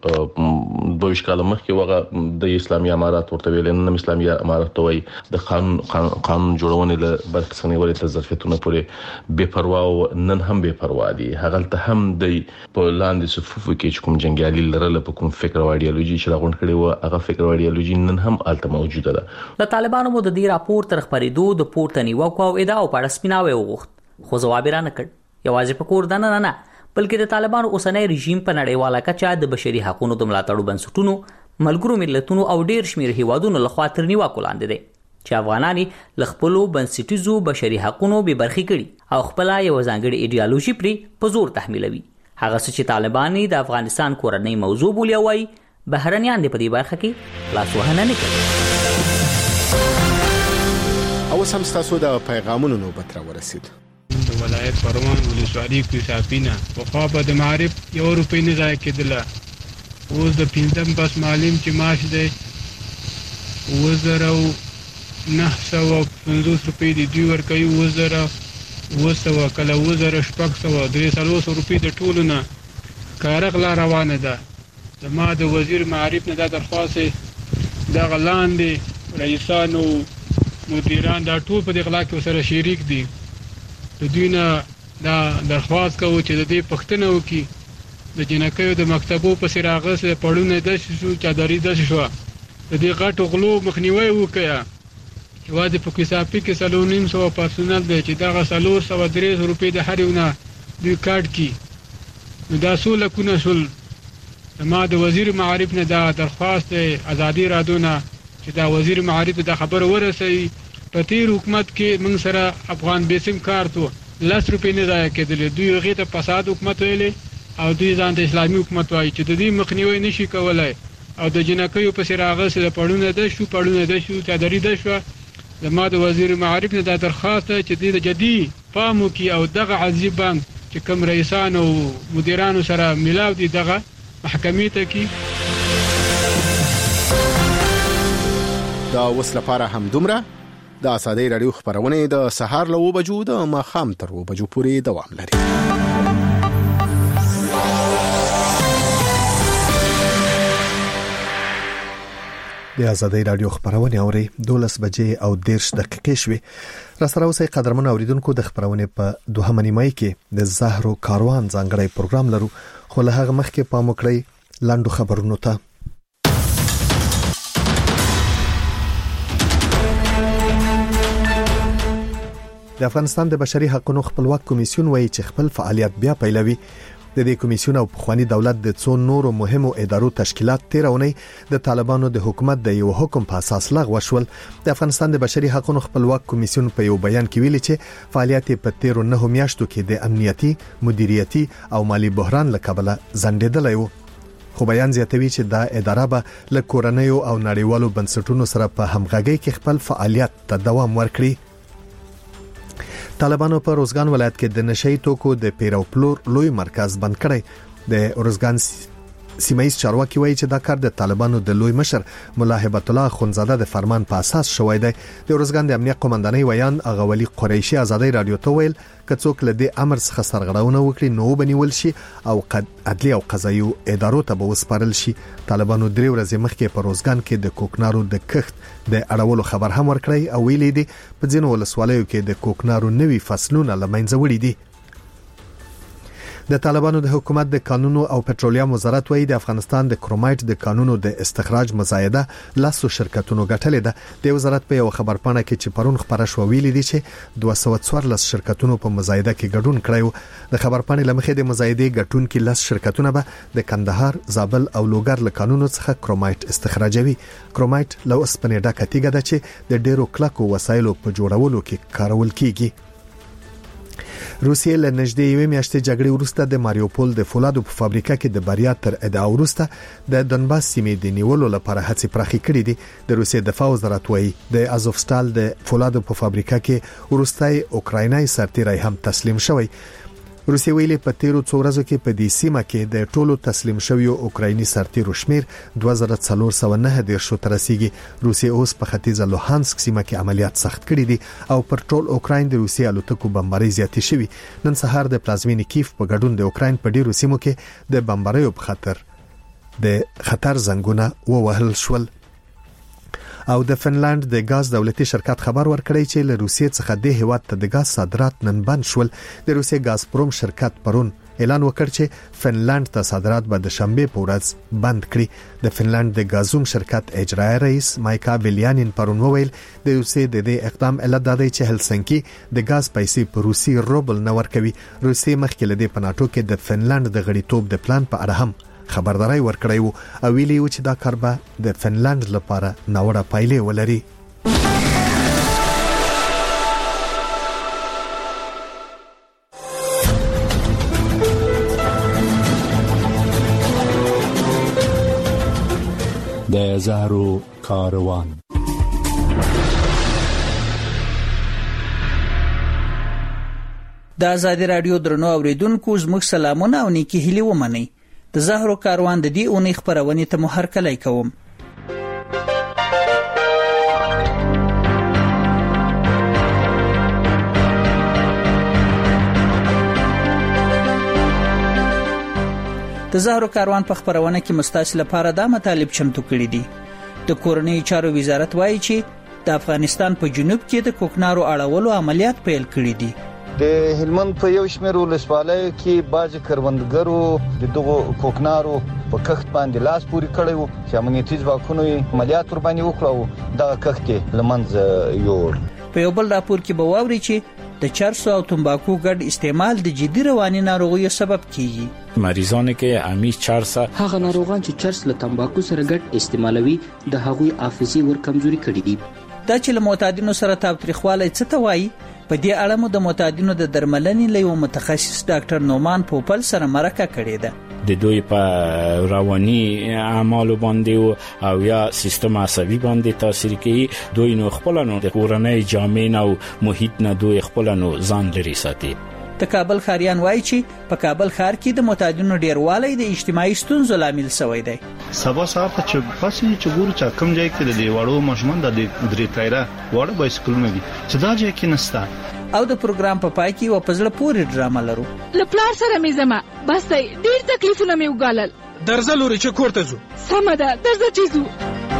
سړول 22 کال مخکې وغه د اسلامي امارات ورته ویل نه اسلامي امارات وای د قانون جوړونې له برخه څنګه تر ظرفیتونه پورې بے پروا او نن هم بے پروا دي. هغه ته هم د په لاندې صفوف کې کوم جنگیالي لرل په کوم فکر او ایډیالوژي چې راغون کړي و هغه فکر او ایډیالوژي نن هم الته موجوده ده. د طالبانو مو د دې راپور تر خبرېدو د پورته نیوکو او ادعاو په اړه سپیناوي وغوښت خو ځواب نه کړ. یوازې په کور دنه نه بلکې د طالبانو اوسنۍ رژیم په نړیواله کچه د بشري حقوقو د ملاتړو بنسټونو ملګرو ملتونو او ډیر شمیر هیوادونو لخوا تر نیوکو لاندې دي چې افغانان له خپل بنسټیزو بشري حقوقو به برخې کړي او خپل یو ځانګړي ایډیالوژي پرې په زور تحمیلوي. هغه چې طالبان د افغانستان کورنۍ موضوع بولي وای بهرنیان د پدې برخه کې لاسوهنه نه کوي. او سم تاسو د پیغامونو نوبت را ورسید. د ولایت پروان ولسوالۍ کې صافینا په خوا په د معرف یو روپۍ نه ځای کېدله. اوس د 15 بس معلم چې معاش دی 1950 روپۍ دی دوی ورکوي 1900 کله 1600 300 روپۍ د ټولو نه کارغلا روانه ده. زما د وزیر معرف نه دا درخواست دغه لاندې رئیسانو مدیران دا ټول په دې غلا کې سره شریک دي. د دوی نه دا درخواست کوو چې د دې پښتنه وکړي د جنکیو د مکتبو په سراغه سره پړونه د شو چادرې د شو د دې غټو غلو مخنیوي وکړي. یوازې په کیساپي کې 350 پرسونل دی چې دغه 330 روپۍ د هر یو نه دوی کارت کی نو دا سول کونه شول. ما د وزیر معرف نه دا درخواست ازادي رادیو نه چې دا وزیر معرف د خبر ورسي په تیر حکومت کې موږ سره افغان بیسم کارتو 10 روپۍ نه ځای کېدل. دوی هغه ته فساد حکومت ویلې او دوی ځان ته اسلامي حکومت وایي چې د دې مخنیوي نشي کولای او د جنکیو په سراغه سره پړونه د شو چادرې د شو. زما د وزیر معرف نه دا درخواست چې د جدي پامو کې او دغه عزیز بانک چې کوم رئیسان او مدیرانو سره ملاو دي دغه محکمې ته کې دا وسله لپاره هم دومره د ازادي رادیو خبرونه د سهار له 9 بجو د ماخام تر 9 بجو پورې دوام لري. د ازادي رادیو خبرونه اوري 12 بجې او 10 دقیقې شوي. را سره اوسې قدرمن اوریدونکو د خبرونه په 2 نیمه کې د زهرو کاروان ځانګړی پروګرام لرو، خو له هغه مخکې پام وکړئ لاندو خبرونو ته. د افغانستان د بشري حقوقو خپلواک کمیسیون وایي چې خپل فعالیت بیا پیلوي. د دې کمیسیون او پخوانی دولت د څو نورو مهمو ادارو تشکیلات 13 د طالبانو د حکومت د یو حکم په اساس لغوه شول. د افغانستان د بشري حقوقو خپلواک کمیسیون په یو بیان کې ویلي چې فعالیت په 13 میاشتو کې د امنیتي، مدیریتي او مالی بحران له کبله ځنډېدلی و. خو بیان زیاتوي چې دا اداره به له کورنیو او نړیوالو بنسټونو سره په همغږۍ کې خپل فعالیت ته دوام ورکړي. طالبانو په روزګان ولایت کې د نشئی توکو د پیرو پلور لوی مرکز بند کړی. د روزګان سیمایي چارواکي وایي چې دا کار د طالبانو د لوی مشر مولا هبت الله خونزاده د فرمان په اساس شوی دی. د روزګان د امنیت قومندانۍ ویان اغوالي قریشي ازادي رادیو ته ویل کڅوک له دې امر څخه سرغړونه وکړي نو بنول شي او عدلي او قضایي ادارو ته به وسپارل شي. طالبانو 3 ورځې مخکې په روزګان کې د کوکنارو د کښت د اړولو خبر هم ورکړی او ویلي دي په ځینو ولسوالیو کې د کوکنارو نوي فصلونه لمنځه وړي دي. د طالبانو د حکومت د قانونو او پټرولیم وزارت وایي د افغانستان د کرومایټ د قانونو د استخراج مزایده لاسو شرکتونو ګټلې ده. د وزارت په یو خبرپاڼه کې چې پرون خبره شو ویلي دي چې 214 شرکتونو په مزایده کې ګډون کړی. د خبرپاڼې لمخې د مزایده ګټونکو لاس شرکتونه به د کندهار، زابل او لوګر له قانونو څخه کرومایټ استخراجوي. کرومایټ له اوسپنې ډکه تیږه ده چې د ډیرو کلکو وسایلو په جوړولو کې کارول کیږي. روسیې له نږدې یوې میاشتې جګړې وروسته د ماریوپول د فولادو په فابریکه کې د بریا تر ادعا وروسته د دونباس سیمې د نیولو لپاره هڅې پراخې کړې دي. د روسیې دفاع وزارت وایي د ازوفستال د فولادو په فابریکه کې وروستای اوکراینای سرتیری هم تسلیم شوی. روسیې ویلي په 13 ورځو کې په دې سیمه کې د ټولو تسلیم شویو اوکرایني سرتیرو شمیر 2409 شو تر رسیدي. روسیې اوس په ختیځه لوهانسک سیمه کې عملیات سخت کړي دي او پر ټول اوکراین د روسیې الوتکو بمباري زیاتې شوي. نن سهار د پلازمینې کیف په ګډون د اوکراین په ډیرو سیمو کې د بمباریو په خطر زنګونه ووهل شول. او د فنلند د غاز دولتي شرکت خبر ورکړی چې له روسیې څخه د هیواد ته د غاز صادرات نن بند شول. د روسیې غازپروم شرکت پرون اعلان وکړ چې فنلند ته صادرات به د شنبه په ورځ بند کړي. د فنلند د غازوم شرکت اجرایی رئیس مایکا ویلیانین پرون وویل د روسیې د دې اقدام علت دا دی چې هلسنکی د غاز پیسې په روسي روبل نه ورکوي. روسیې مخکې له دې په ناتو کې د فنلند د غړیتوب د پلان په اړه هم خبرداري ورکړی وو او ویلي و چې دا کار به د فنلند لپاره ناوړه پایلې ولري. د زهرو کاروان. د ازادي رادیو درنو اوریدونکو زموږ سلامونه او نیکی هیلې ومنئ. د زهرو کاروان د دې اونۍ خبرونه ته مو هرکلی کوم. د زهرو کاروان په خبرونه کې مستاسل لپاره دا مطالب چمتو کړي دي. د کورنۍ چارو وزارت وایي چې د افغانستان په جنوب کې د کوکنارو اړولو عملیات پیل کړي دي. د هلمند په یو شمېر ولسوالیو کې باج کروندګرو د دغو کوکنارو په کښت باندې لاس پوري کړی وو چې امنیتي ځواکونو عملیات ور باندې وکړو. دا کښت لمنځه یوړ. په یو بل راپور کې به واوري چې د چرسو او تمباکو ګډ استعمال د جدي رواني ناروغیو سبب کیږي. مریضانو کې امی چرس هغه ناروغان چې چرس له تمباکو سره ګډ استعمالوي د هغوی حافظه ور کمزوري کړي دي. دا چې له معتادینو سره تاوتریخوالی څه ته وایي په دې اړه مو د معتادینو د درملنې له یو متخصص ډاکټر نومان پوپل سره مرکه کړې ده. د دوی په رواني اعمالو باندې او یا سیستم عصبي باندې تاثیر کوي. دوی نو خپلانو د کورنۍ جامې او محیط نه دوی خپلانو ځان لري ساتي. د کابل ښاریان وایي چې په کابل ښار کې د معتادینو ډیروالی د اجتماعي ستونزو لامل شوی دی. سبا سهار ته چې پاسې چې ګورو چې کوم ځای کې د وړو ماشومان د درې ټایره وړ بایسکلونه دي چې دا ځای کې نشته. او د پروګرام په پای کې و پزړه پورې ډرامه لرو. له پلار سره مې زما بس دی ډیر تکلیفونه مې وګالل. درځه لوري چې کور ته ځو. سمه ده درځه چې ځو.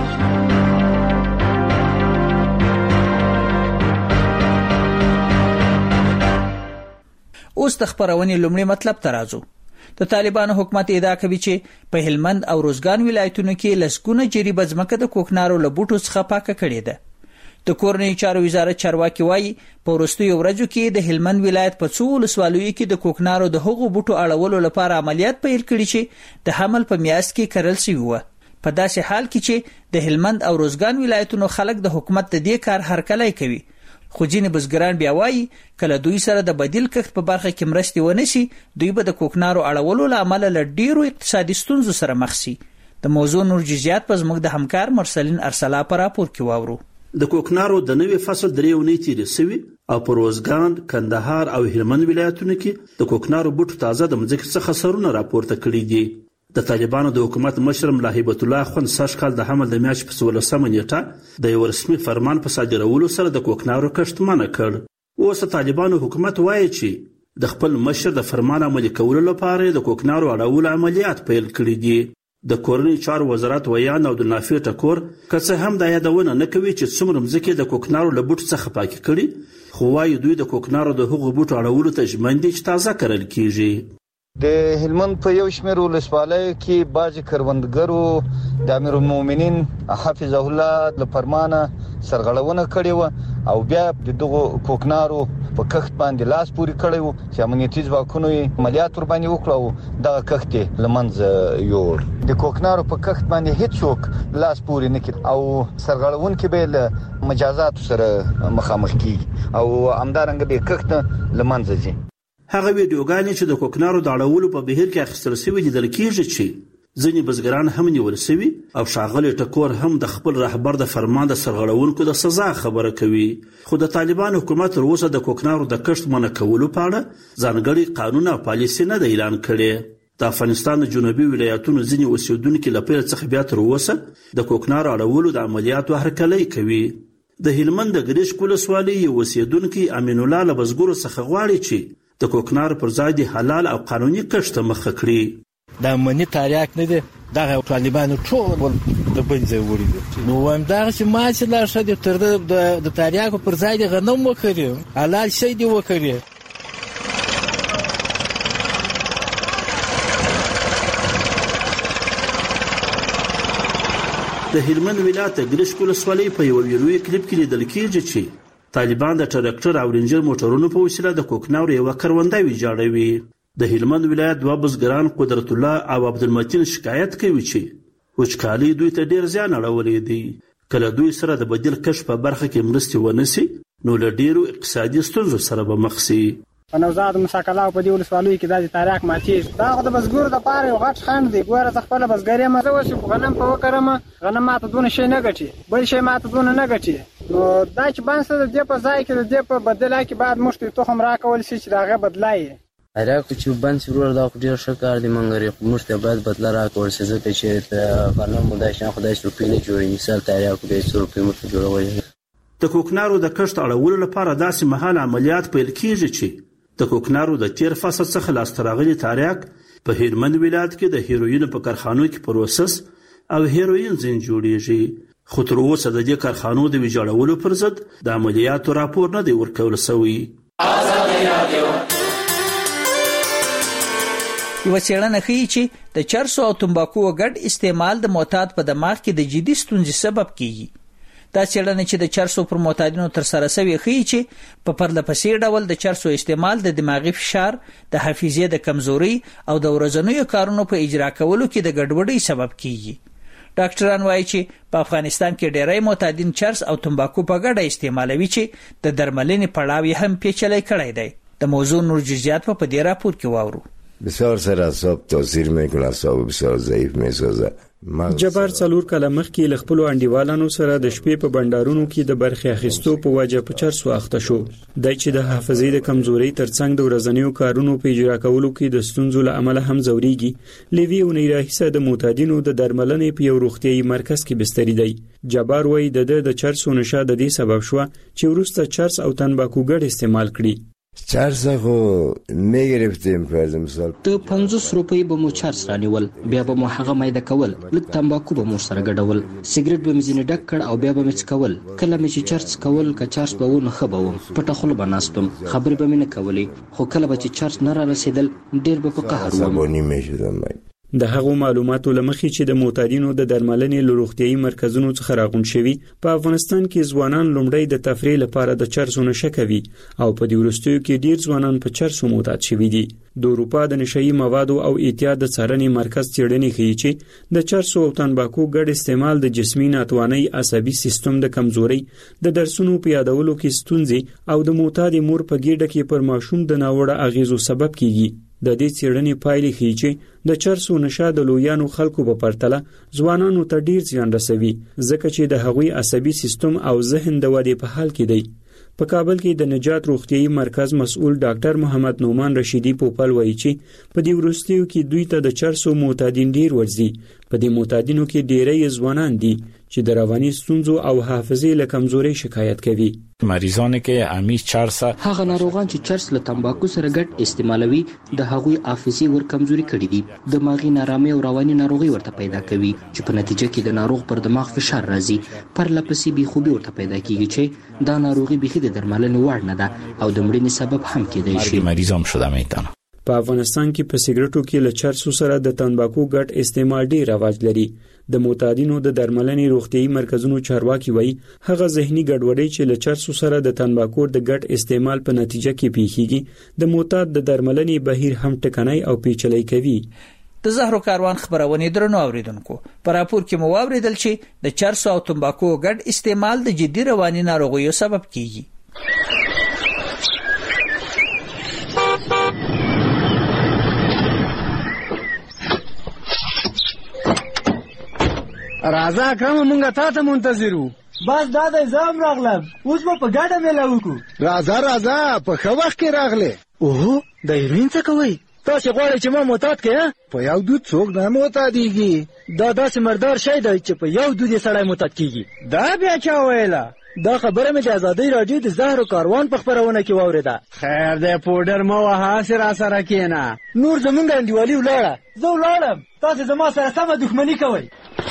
اوس د خبرونې لومړی مطلب ته راځو. د طالبانو حکومت ادعا کوي چې په هلمند او روزګان ولایتونو کې لسګونه جریبه ځمکه د کوکنارو له بوټو څخه پاکه کړې ده. د کورنۍ چارو وزارت چارواکي وایي په وروستیو ورځو کې د هلمند ولایت په څو ولسوالیو کې د کوکنارو د هغو بوټو اړولو لپاره عملیات پیل کړي چې د حمل په میاشت کې کرل شوي وو. په داسې حال کې چې د هلمند او روزګان ولایتونو خلک د حکومت د دې کار هرکلی کوي، خو ځینې بزګران بیا وایي کله دوی سره د بدیل کښت په برخه کې مرستې ونشي دوی به د کوکنارو اړولو له امله له ډیرو اقتصادي ستونزو سره مخ شي. د موضوع نور جزئیات په زموږ د همکار مرسلین ارسلا په راپور کې واورو. د کوکنارو د نوې فصل درې اونۍ تیرې شوي او په روزګان، کندهار او هلمند ولایتونو کې د کوکنارو بوټو تازه د مځکې څخه سرونه راپورته کړي دي. د طالبانو د حکومت مشر ملا هیبت الله خان سږ کال د حمل د میاشتې په 16مه نیټه د یو رسمي فرمان په صادرولو سره د کوکنارو کښت منع کړ. اوس د طالبانو حکومت وایي چې د خپل مشر د فرمان عملي کولو لپاره د کوکنارو اړولو عملیات پیل کړي دي. د کورنۍ چارو وزارت ویان او د نافع ټکور که څه هم دا یادونه نه کوي چې څومره مځکې د کوکنارو له بوټو څخه پاکې کړي، خو وایي دوی د کوکنارو د هغو بوټو اړولو ته ژمن دي چې تازه کرل کیږي. د هلمند په یو شمېر ولسوالیو کې بعضې کروندګرو د امیرالمؤمنین حفظه الله له فرمانه سرغړونه کړې وه او بیا د دغو کوکنارو په کښت باندې لاس پورې کړی و چې امنیتي ځواکونو یې عملیات ورباندې وکړه او دغه کښت یې له منځه یوړ. د کوکنارو په کښت باندې هیڅوک لاس پورې نه کړي او سرغړونکي به له مجازاتو سره مخامخ کیږي او همدارنګه به کښت له منځه ځي. هغه ویډیوګانې چې د کوکنارو د اړولو په بهیر کې اخیستل شوي لیدل کېږي چې ځینې بزګران هم نیول شوي او ښاغلی ټکور هم د خپل رهبر د فرمان د سرغړونکو د سزا خبره کوي. خو د طالبان حکومت تر اوسه د کوکنارو د کښت منع کولو په اړه ځانګړی قانون او پالیسي نه ده اعلان کړې. د افغانستان د جنوبي ولایتونو ځینې اوسیدونکي له پیل څخه بیا تر اوسه د کوکنارو اړولو د عملیاتو هرکلی کوي. د هلمند د ګریشک ولسوالۍ یو اوسیدونکي امین الله له بزګرو څخه غواړي چې د کوکنارو پر ځای د حلال او قانوني کښت ته مخه کړي. دا منی تاریاک نه دی، دغه طالبانو ټول د بنځه وړي دي. نو وایم دا چې ما چې لا شه د تر د تاریاکو پر ځای د غنم وکړي، حلال شی دی وکړي. د هلمند ولایت ګریشک ولسوالۍ په یو ویډیوي کلیپ کې لیدل کېږي چې طالبان د ټراکټر او رینجر موټرونو په وسیله د کوکنارو یو کرونده ویجاړوي. د هلمند ولایت دوه بزګران قدرت الله او عبدالمتین شکایت کوي چې وچکالي دوی ته ډیر زیان اړولی دی. کله دوی سره د بدیل کښت په برخه کې مرستې ونشي نو له ډیرو اقتصادي ستونزو سره به مخ شي. په نوزاد مساکلا په دې ولسوالیو کې د تاریخ ماتېږي. دا خو د بزګرو دپاره یو غټ خنډ دی. ګوره زه خپله بزګر یم، زه اوس غنم په وکرم، غنم ماته دونه شی نه ګټي، بل شی ماته دونه نه ګټي. نو دا چې بنسته د دې په ځای کې د دې په بدله کې باید موږ ته تخم راکول شي چې د هغه بدله یې راکړو چې بند شي. ورور دا خو ډېر ښه کار دی، موږ موږ ته باید بدله راکول شي ځکه چې د غنم مو داسې خدای روپۍ نه جوړوي. مثال تاریاکو د 100 روپۍ موږ ته جوړولی. د کوکنارو د کښت اړولو لپاره داسې مهال عملیات پیل کېږي چې د کوکنارو د تیر فصل څخه لاسته راغلي تاریاک په هلمند ولایت کې د هیروین په کارخانو کې پروسس او هیروین ځین جوړیږي. خو تر اوسه د دې کارخانو د ویجاړولو پر ضد د عملیاتو راپور نه دی ورکول شوی. یو څېړنه ښیي چې د چرسو او تمباکو ګډ استعمال د معتاد په دماغ کې د جدي ستونزې سبب کیږي. دا څېړنه چې د چرسو پر معتادینو ترسره شوې ښیي چې په پرله پسې ډول د چرسو استعمال د دماغي فشار، د حافظې د کمزوري او د ورځنیو کارونو په اجرا کولو کې د ګډوډۍ سبب کیږي. ډاکټران وایي چې په افغانستان کې ډېری معتادین چرس او تمباکو په ګډه استعمالوي چې د درملنې پړاو یې هم پیچلی کړی دی. د موضوع نور جزئیات په دې راپور کې واورو. بسیار سر اعصاب تاثیر میکنه، اعصاب بسیار ضعیف میسازه. جبار څلور کاله مخکې له خپلو انډیوالانو سره د شپې په بندرونو کې د برخې اخیستو په وجه په چرسو اخته شو. د چې د حافظې د کمزوري ترڅنګ د ورځنیو کارونو په اجرا کولو کې د ستونزو له امله هم ځوريږي. لوی اونۍ راهیسه د معتادینو د درملنې په یو روغتيایي مرکز کې بستري دی. جبار وایي د چرسو نشه د دې سبب شو چې وروسته چرس او تنباکو ګډ استعمال کړي. چرس خو میگرفتیم فرض مثال د 50 روپۍ به مو چرس رانیول، بیا به مو هغه مایده کول، لږ تنباکو به مو سره ګډول، سیګریټ به مې ځینې ډک کړ او بیا به مې څکول. کله مې چې چرس کول که چرس به و نو ښه به وم، پټه خوله به ناستم، خبرې به مې نه کولې. خو کله به چې چرس نه را رسېدل ډېر به په قهر وم. عصباني میشدم. د هغو معلوماتو لمخې چې د معتادینو د درملنې له روغتيایي مرکزونو څخه راغون شوي، په افغانستان کې ځوانان لومړی د تفریح لپاره د چرسو نشه کوي او په دې وروستیو کې ډیر ځوانان په چرسو معتاد شوي دي. د اروپا د نشهیي موادو او اعتیاد د څارنې مرکز څېړنې ښیي چې د چرسو او تنباکو ګډ استعمال د جسمي ناتوانۍ، عصبي سیستم د کمزورۍ، د درسونو په یادولو کې ستونزې او د معتاد مور په ګېډه کې پر ماشوم د ناوړه اغیزو سبب کیږي. د دې څېړنې پایلې ښیي چې د چرسو نشه د لویانو خلکو په پرتله ځوانانو ته ډیر زیان رسوي، ځکه چې د هغوی عصبي سیستم او ذهن د ودې په حال کې دی. په کابل کې د نجات روغتيایي مرکز مسؤل ډاکټر محمد نومان رشیدي پوپل وایي چې په دې وروستیو کې دوی ته د چرسو معتادین ډیر ورځي. په دې معتادینو کې ډیری ځوانان دي چې د رواني ستونزو او حافظې له کمزوري شکایت کوي. مریضان کې امی چرس هغه ناروغان چې چرس له تنباکو سره ګډ استعمالوي د هغوی حافظې ور کمزوري کړي دي. دماغي نارامي او رواني ناروغي ورته پیدا کوي چې په نتیجه کې د ناروغ پر دماغ فشار راځي. پرلپسې بېخوبي ورته پیدا کیږي چې دا ناروغي بيخي د درملنې وړ نه ده او د مړینې سبب هم کېدای شي. مریضام شده میتونه. په افغانستان کې په سیګریټو کې له چرسو سره د تنباکو ګډ استعمال ډیر رواج لري. د معتادینو د درملنې روغتيایي مرکزونو چارواکي وایي هغه ذهني ګډوډۍ چې له چرسو سره د تنباکو د ګډ استعمال په نتیجه کې پیښیږي د معتاد د درملنې بهیر هم ټکنۍ او پیچلۍ کوي. د زهرو کاروان خبرونه درنو اوریدونکو په راپور کې مو اوریدل چې د چرسو او تنباکو ګډ استعمال د جدي رواني ناروغیو سبب کیږي. راځه اکرم مونږه تا ته منتظرو. بس دا د زام راغلم، اوس به په ګډه میله وکړو. راځه په ښه وخت کې راغلې. اوه د هیروین څه کوئ؟ تاسې غواړئ چې ما معتاد کړې؟ په یو دود څوک نه معتادېږي. دا داسې مردار شی دی چې په یو دود یې سړی معتاد کېږي. دا بیا چا ویله؟ دا خبره مې د ازادۍ راډیو د زهرو کاروان په خپرونه کې واورېده. خیر دی پوډر مه وهه، هسې راسره کښېنه. نور زمونږ انډیوالي ولاړه، زه ولاړم، تاسې زما سره سمه دښمني کوئ.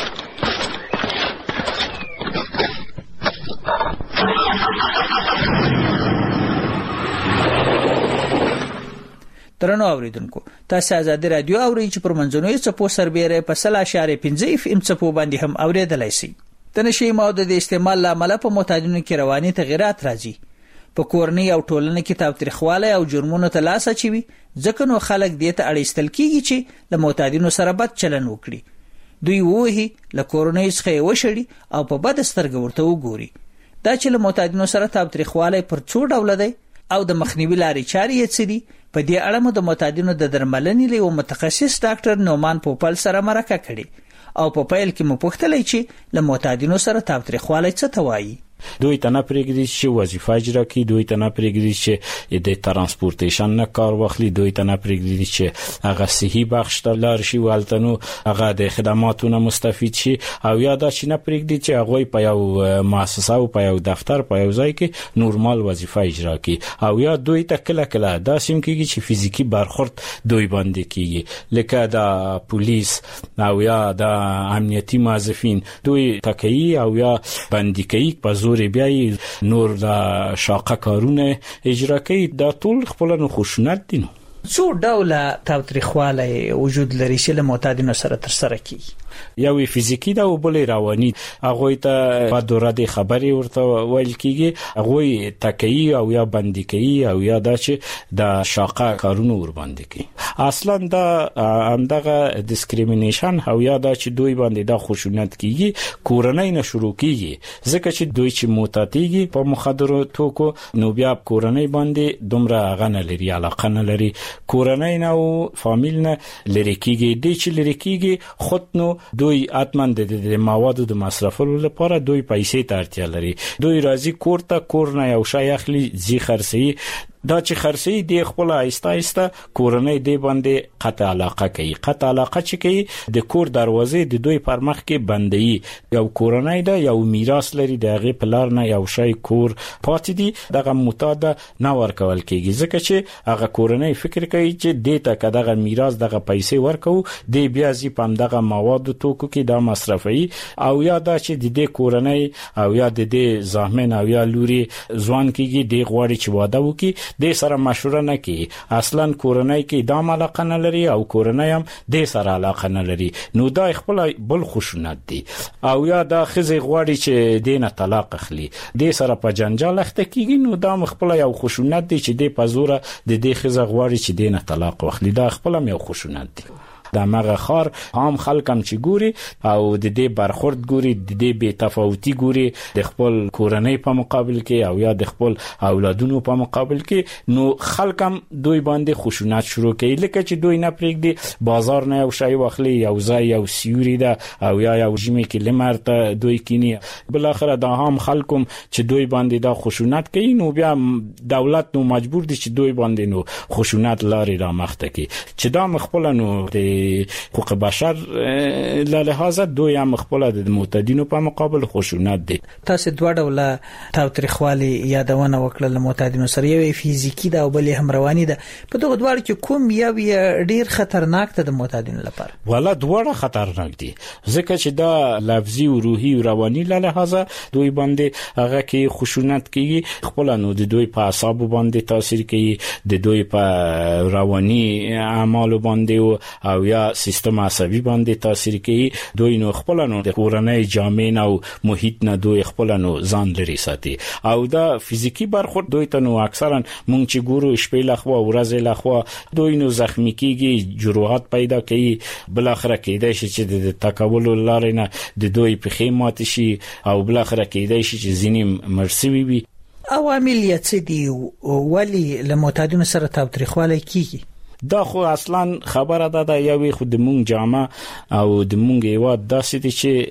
درنو اوریدونکو، تاسو آزادي رادیو اورئ چې پر منځنوي څپو سربېره په 0.5 FM څپو باندې هم اوریدلای شئ. د نشي موادو د استعمال لامل په معتادینو کې رواني تغیرات راځي. په کورنۍ او ټولنه کې تاوتریخوالی او جرمونو ته لاس اچوي، ځکه نو خلک دې ته اړیستل کیږي چې له معتادینو سره بد چلن وکړي. دوی وਹੀ له کورنۍ څخه وشړي او په بد سترګه ورته وګوري. دا چې له معتادینو سره تاوتریخوالی پر څو ډول دی او د مخنیوي لارې چارې یې څه دي، په دې اړه مو د معتادینو د درملنې له یو متخصص ډاکټر نومان پوپل سره مرکه کړې او په پیل کې مو پوښتلې چې له معتادینو سره تاوتریخوالی څه ته وایي. دوی ته نه پرېږدي چې وظیفه اجرا کړي، دوی ته نه پرېږدي چې د ترانسپورټیشن نه کار واخلي، دوی ته نه پرېږدي چې هغه صحي بخش ته لاړ شي، ولته نو هغه د خدماتو نه مستفید شي، او یا دا چې نه پرېږدي چې هغوی په یو مؤسسه او په یو دفتر په یو ځای کې نورمال وظیفه اجرا کړي، او یا دوی ته کله کله داسې هم کېږي چې فزیکي برخورد دوی باندې کېږي، لکه د پولیس او یا د امنیتي موظفین دوی تکیي او یا بندي کوي په زور بیا نور د شاقه کارونه اجرا کوي. دا ټول خپل نو خشونت دي. څو ډوله تاوتریخوالی وجود لري چې له معتادینو سره ترسره کیږي؟ یو فزیکی دا او بل رواني. هغه ته په دوره د خبري ورته ویل کیږي، هغه تکي او یا بندګي او یا دا چې د شاقه کارونه ور باندې کی. اصلا دا همدغه ډیسکریمینیشن او یا دا چې دوی باندې دا خشونت کیږي کورنۍ نه شروع کیږي، ځکه چې دوی چې موتاتيږي په مخدرو توکو نو بیا کورنۍ باندې دومره غنه لري، علاقه نه لري، کورنۍ نه او فامیل نه لري کیږي. د چې لري کیږي خود نو دوی اتمن د موادو د مصرفولو لپاره دوی پیسې ته اړتیا لري. دوی راځي کور نه یو شی اخلي زی خرڅي، دا چې خرڅي دی خپل آیسته کورنۍ دی باندې قطع علاقه کوي. قطع علاقه چې کوي د کور دروازې د دوی پر مخ کې بندي. یو کورنۍ دا یو میراث لري، دغه پلار نه یو شی کور پاتې دي، دغه متاد نه ورکول کیږي، ځکه چې هغه کورنۍ فکر کوي چې دته کداغه میراث دغه پیسې ورکو دی بیا زی پم دغه مواد توکو کې دا مصرفي او یا دا چې د دې کورنۍ او یا د دې زامن او یا لوري ځوان کېږي دی غواړي چې واده وکړي د سره مشوره نه کوي. اصلا کورنۍ کې دا علاقه نه لري او کورنۍ هم د سره علاقه نه لري، نو دا خپل بل خشونت دي. او یا دا خزي غواړي چې دینه طلاق اخلي، د سره په جنجال اخته کیږي، نو دا خپل یو خشونت دي چې د پزوره د دې خزه غواړي چې دینه طلاق واخلي، دا خپل یو خشونت دي. د مغه خار عام خلکم چې ګوري او د دې برخورد ګوري، د دې بے تفاوتي ګوري د خپل کورنۍ په مقابل کې او یا د خپل اولادونو په مقابل کې، نو خلکم دوی باندې خشونت شروع کوي. لکه چې دوی نه پرېږدي بازار نه یو شی واخلي، یو ځای یو سیوري ده او یا یو ژمي کې لمرته دوی کینی، بل اخر د عام خلکم چې دوی باندې دا خشونت کوي، نو بیا دولت نو مجبور دي چې دوی باندې نو خشونت لاري را مخته کوي، چې دا مخبل نو حقوق بشر له لحاظه دوی هم خپل د معتدینو په مقابل خشونت دي. تاسو دوه ډوله تاوتریخوالي یادونه وکړه، له معتدینو سره یو فزیکی دا او بل هم رواني ده. په دغه دوه کې کوم یو ډیر خطرناک ده د معتدینو لپاره؟ ولا دوه خطرناک دي، ځکه چې دا لفظي او روحي او رواني له لحاظه دوی باندې هغه کې خشونت کوي، خپل نو د دوی په اعصاب باندې تاثیر کوي، د دوی په رواني اعمال باندې او یا سیستم عصبي باندې تاثیر کوي. دوی نو خپل نو د کورنۍ جامع او محیط نه دوی خپل نو ځان لري ساتي، او دا فزیکی برخورد دوی ته نو اکثرا مونږ چې ګورو شپې لخوا ورځې لخوا دوی نو زخمی کیږي، جروحات پیدا کوي، بل اخر کېدای شي چې د تکول لارې نه د دوی په خیمات شي او بل اخر کېدای شي چې ځینې مرسوي وي. عوامل یې څه دي ولی له معتدینو سره تاوتریخوالی کیږي؟ دا خو اصلا خبره ده د یوې خود مونږ جامه او د مونږ هیواد داسې دي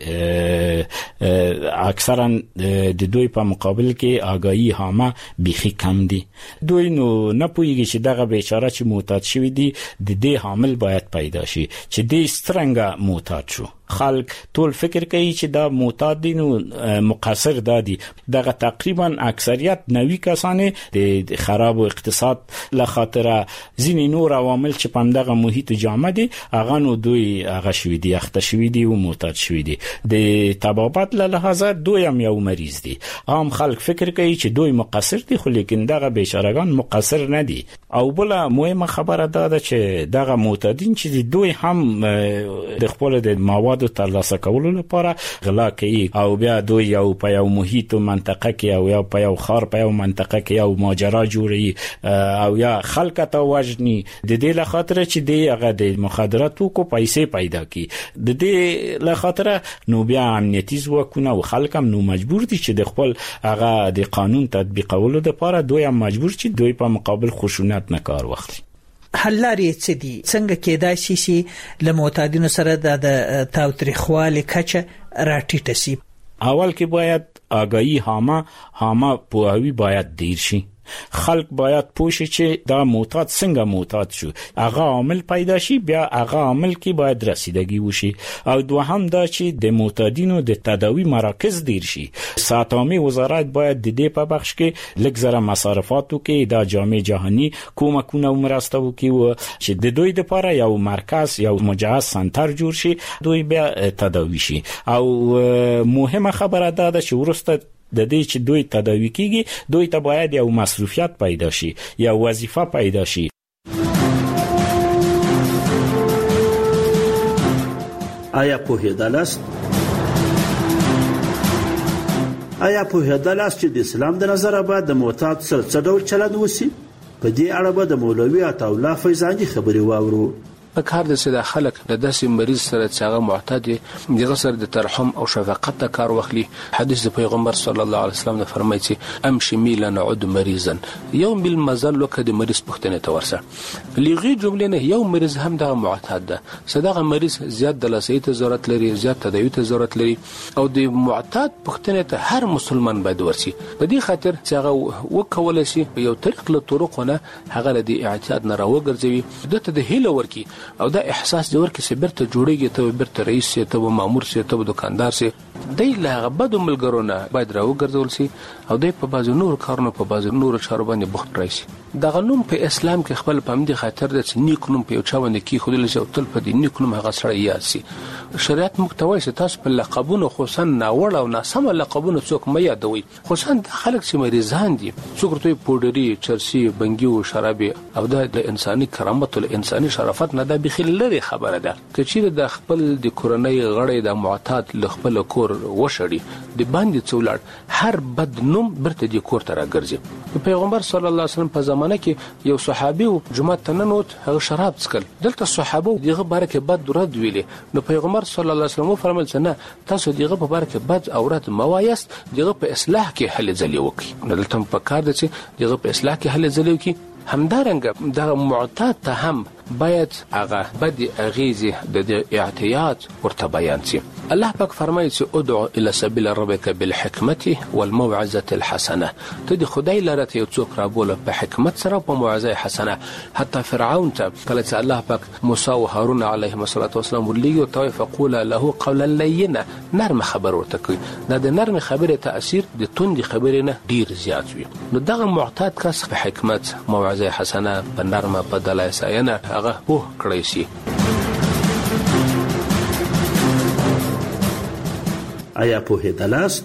چې اکثرا د دوی په مقابل کې آگاهی هامه بيخي کم دي. دوی نو نه پوهیږي چې دغه بیچاره چې معتاد شوی دي د دې حامل باید پیدا شي چې دې سترنګه معتاد شو. خلک ټول فکر کوي چې دا معتاد دي نو مقصر دادي. دغه تقریبا اکثریت 90 کسانه د خراب اقتصاد لخاطر ځینې نور عوامل چې په دغه محیط جامع دي هغه نو دوی هغه شوی دي، اخته شوی دي او معتاد شوی دي. د طبابت له لحاظه دوی هم یو مریض دي. عام خلک فکر کوي چې دوی مقصر دي، خو لیکن دغه بیچارهګان مقصر نه دي. او بل مهمه خبره ده چې دغه معتادین چې دوی هم د خپل د مواد د ترلاسه کولو لپاره غلا کوي او بیا دوی یو په یو محیط او منطقه کې او یا په یو خار په یو منطقه کې یو ماجرا جوړي او یا خلک ته وژني د دې لخاطر چې دی هغه د مخدراتو کو پیسې پیدا کی. د دې لخاطر نو بیا امنیتي ځواکونه او خلک هم نو مجبور دي چې د خپل هغه د قانون تطبیقولو لپاره دوی هم مجبور چې دوی په مقابل خشونت نه کار واخلي. حل لري څه دي؟ څنګه کېدای شي چې له معتادینو سره د تاوتریخوالي کچه راټیټه شي؟ اول کې باید آگاهی هامه پوهاوی باید ډیر شي. خلق باید پوښي چې دا معتاد څنګه معتاد شو، هغه عامل پیدا شي، بیا هغه عامل کې باید رسیدګي وشي. او دوهم دا چې د معتادینو د تداوی مراکز ډیر شي. ساتامي وزارت باید د دې په بخش کې لږ مصارفاتو کې دا جامع جهانی کومکونه مرسته وکړي چې د دوی لپاره یو مرکز یو مجهز سنټر جوړ شي، دوی بیا تداوی شي. او مهمه خبره ده چې ورسته د دې چې دوی تداوی کیږي دوی ته باید یو مصروفیت پیدا شي، یو وظیفه پیدا شي. آیا پوهیدلاست چې د اسلام د نظره بعد د معتاد سره څه ډول چلند وسی؟ په دې اړه به د مولوي عطاالله فیضاني خبرې واورو. کار د سید خلک د داسې مریض سره چې هغه معتاد دغه سره د ترحم او شفقت کار واخلي. حدیث د پیغمبر صلی الله علیه وسلم د فرمایي چې امشي میلا نعود مریضا یوم بالمزل وک د مریض پختنه تورسه لغي جمله نه یو مریض هم د معتاد ده. صدقه مریض زیات د لاسیت ضرورت لري، زیات تداوی ته ضرورت لري او د معتاد پختنه ته هر مسلمان باید ورسي. په دې خاطر چې هغه وکول شي یو طریق له طرقونه هغه د اعتیاد نه راوګرځوي، دته د هیله ورکی او دا احساس دی ورکه چې برته جوړیږي، ته برته رئیس سي، ته مامور سي، ته دکاندار سي. دی له بدو ملګرونه باید راوګرځول سي او دی په بازو نور کارونه په بازو نور چارو باندې بوخت راشي. دغه نوم په اسلام کې خپل پامدي خاطر د نیک نوم په یو چا باندې کې خودل شي او تل په دې نیک نوم هغه سره یاد سي. شریعت محتوی چې تاسو په لقبونو خصوصا ناوړ او ناسم لقبونو څوک مې یادوي، خصوصا د خلک چې مریضان دي، څوک ته پودری، چرسي، بنګي او شرابي او د انساني کرامت او انساني شرافت نه د بخیل لري خبره ده. کچیر د خپل د کورنۍ غړي د معتاد ل خپل کور وشړي د باندې څولړ هر بد نوم برته د کور ته راګرځي. پیغمبر صلی الله علیه وسلم په زمانه کې یو صحابي جمعه تننوت هغه شراب څکل، دلته صحابه دغه بارکه بد رد ویلي. نو پیغمبر صلی الله علیه وسلم فرمایل چې نه تاسو دغه په بارکه بد او رد موایست، دغه په اصلاح کې حل ځلی وکړي. نو دلته په کار ده چې دغه په اصلاح کې حل ځلی وکړي. همدارنګه د معتاد ته هم باید هغه بدی اغیزه د اعتیاد ورته بیان شي. الله پاک فرمایي چې ادعو الى سبيل ربك بالحکمه والموعظه الحسنه. ته د خدای لاره ته څوک رابوله په حکمت سره په موعظه حسنه. حتی فرعون ته کله چې الله پاک موسی او هارون علیهم السلام ورلیږي ته فقولا له قولا لینا، نرم خبر ورته کوي. دا د نرم خبره تاثیر د توند خبرې نه ډیر زیات وي. نو دغه معتاد کس په حکمت، موعظه حسنه، په نرمه په دلایساینه هغه په کړی شي. آیا پوهیدلاست؟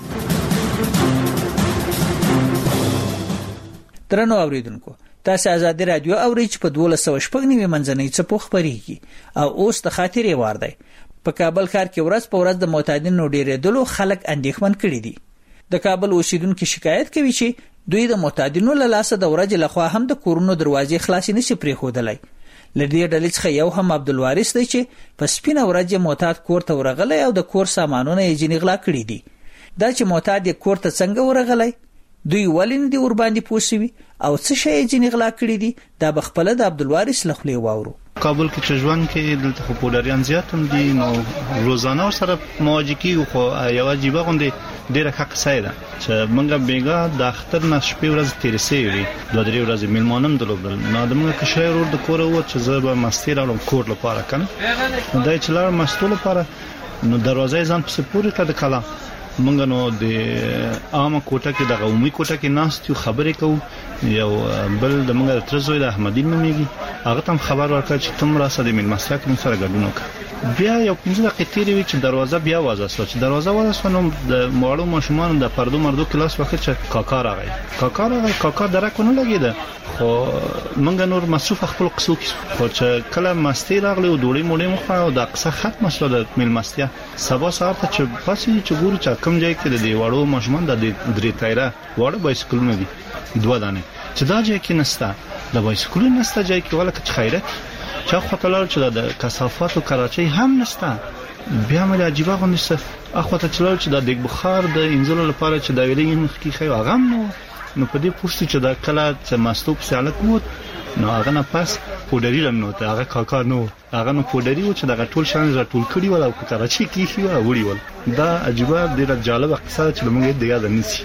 درنو اوریدونکو، تاسو آزادي رادیو اورئ چې په 1290 منځنۍ څپو خبريږي او اوس د خاطرې وار دی. په کابل ښار کې ورځ په ورځ د معتادینو ډیرېدلو خلک اندېښمن کړي دي. د کابل اوسیدونکو شکایت کوي چې دوی د معتادینو له لاسه د ورځې لخوا هم د کورونو دروازې خلاصې نشي پرېښودلای. لدې ډلې څخه یو هم عبدالوارث دی چې په سپینه ورځ معتاد کور ته ورغلی او د کور سامانونه یې ځینې غلا کړي دي. دا چې معتاد یې کور ته څنګه ورغلی، دوی ولې نه دي ورباندې پوه شوي او څه شی یې ځینې غلا کړي دي، دا به خپله د عبدالوارث له خولې واورو. کابل کې چې ژوند کې دلته خو پولریان زیات هم دي، نو روزانه سره مواجه کیږو. خو یو عجیبه غوندې ډیره حق سای ده چې موږ بیګا د اختر نه شپې ورځ تیرې سوي 2-3 ورځې میلمانم درلودل. نو د موږ کشر ور د کور و چې زه به مستی راوړم کور لپاره کنه. نو دای چې لار مستول لپاره نو دروازه ځان په پوری کړه د کلا. موږ نو د عامه کوټه کې د عمومي کوټه کې ناست یو خبرې کوو. یو بل د موږ ترزوی د احمدین نومېږي، هغه تم خبر ورکړ چې تم راسه د میلمستیا کې سره ګډون وکړه. بیا یو 15 دقیقې تیرې وي چې دروازه بیا وازه شو. چې دروازه وازه شو نو د ماړو ماشومان د پردو مردو کلاس وخت چې کاکا راغی. کاکا درک نه لګیده. خو موږ نور مصروف خپل قصو کې خو چې کله مستی راغلی او ډوړې موړې مخه او د قصه ختم شو د میلمستیا. سبا سهار ته چې پاسې چې ګورو چې کوم ځای کې د وړو ماشومان د درې تایره وړ بایسکلونه دي 2 دانه چې دا ځای کې نسته، د بایسکلونو نسته ځای کې ولا چې خیرت چا خطلار چې د کثافات او کراچۍ هم نسته. بیا مې عجیبه غونډه اخو ته چلول چې د بخار د انځلو لپاره چې دا ویلې کې خو هغه نو په دې پوښتنه چې دا کله چې مستوب سالت مو نو هغه نه پاس پودری لم نو ته هغه کاکا نو هغه نو پودری و چې دا ټول شان را ټول کړی ولا په کراچۍ کې شي وړي ول. دا عجیبه ډیره جالب قصه چې موږ یې د یاد نسی.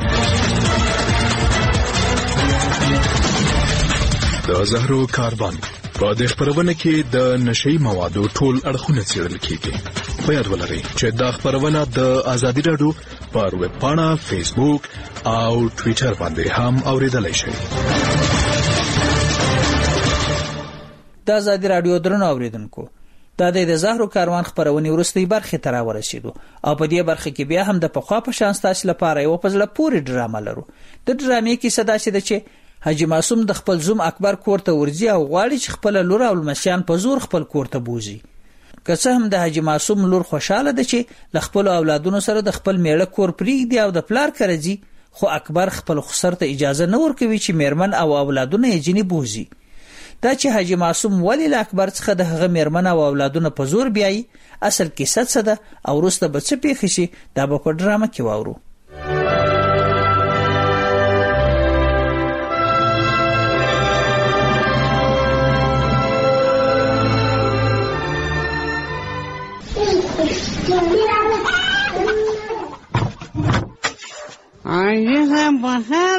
د زهرو کاروان په دې خبرونه کې د نشئی موادو ټول اړخونه څېړل کیږي. په یاد ولرئ چې دا خبرونه د آزادي رادیو پر ویب پاڼه، فیسبوک او ټوئیټر باندې هم اوریدلای شئ. د آزادي رادیو درنو اوریدونکو، دا د زهرو کاروان خبرونه ورستۍ برخه ته راورسېدو او په دې برخه کې بیا هم د پخوا په شان ستاسو لپاره یو پزله پوری ډرامه لرو. د ډرامې کې صدا شي چې حاجی معصوم د خپل زوم اکبر کور ته ورځي او غواړي چې خپل لور او لمسیان په زور خپل کور ته بوزي. که څه هم د حاجی معصوم لور خوشاله ده چې له خپل اولادونو سره د خپل میړه کور پرېږدي او د پلار کره ځي، خو اکبر خپل خسر ته اجازه نه ورکوي چې میرمن او اولادونه یې ځینې بوځي. دا چې حاجی معصوم ولې له اکبر څخه د هغه میرمن او اولادونه په زور بیایي، اصل کیسه څه ده او وروسته به څه پیښې شي، دا به په ډرامه کې واورو. بخیر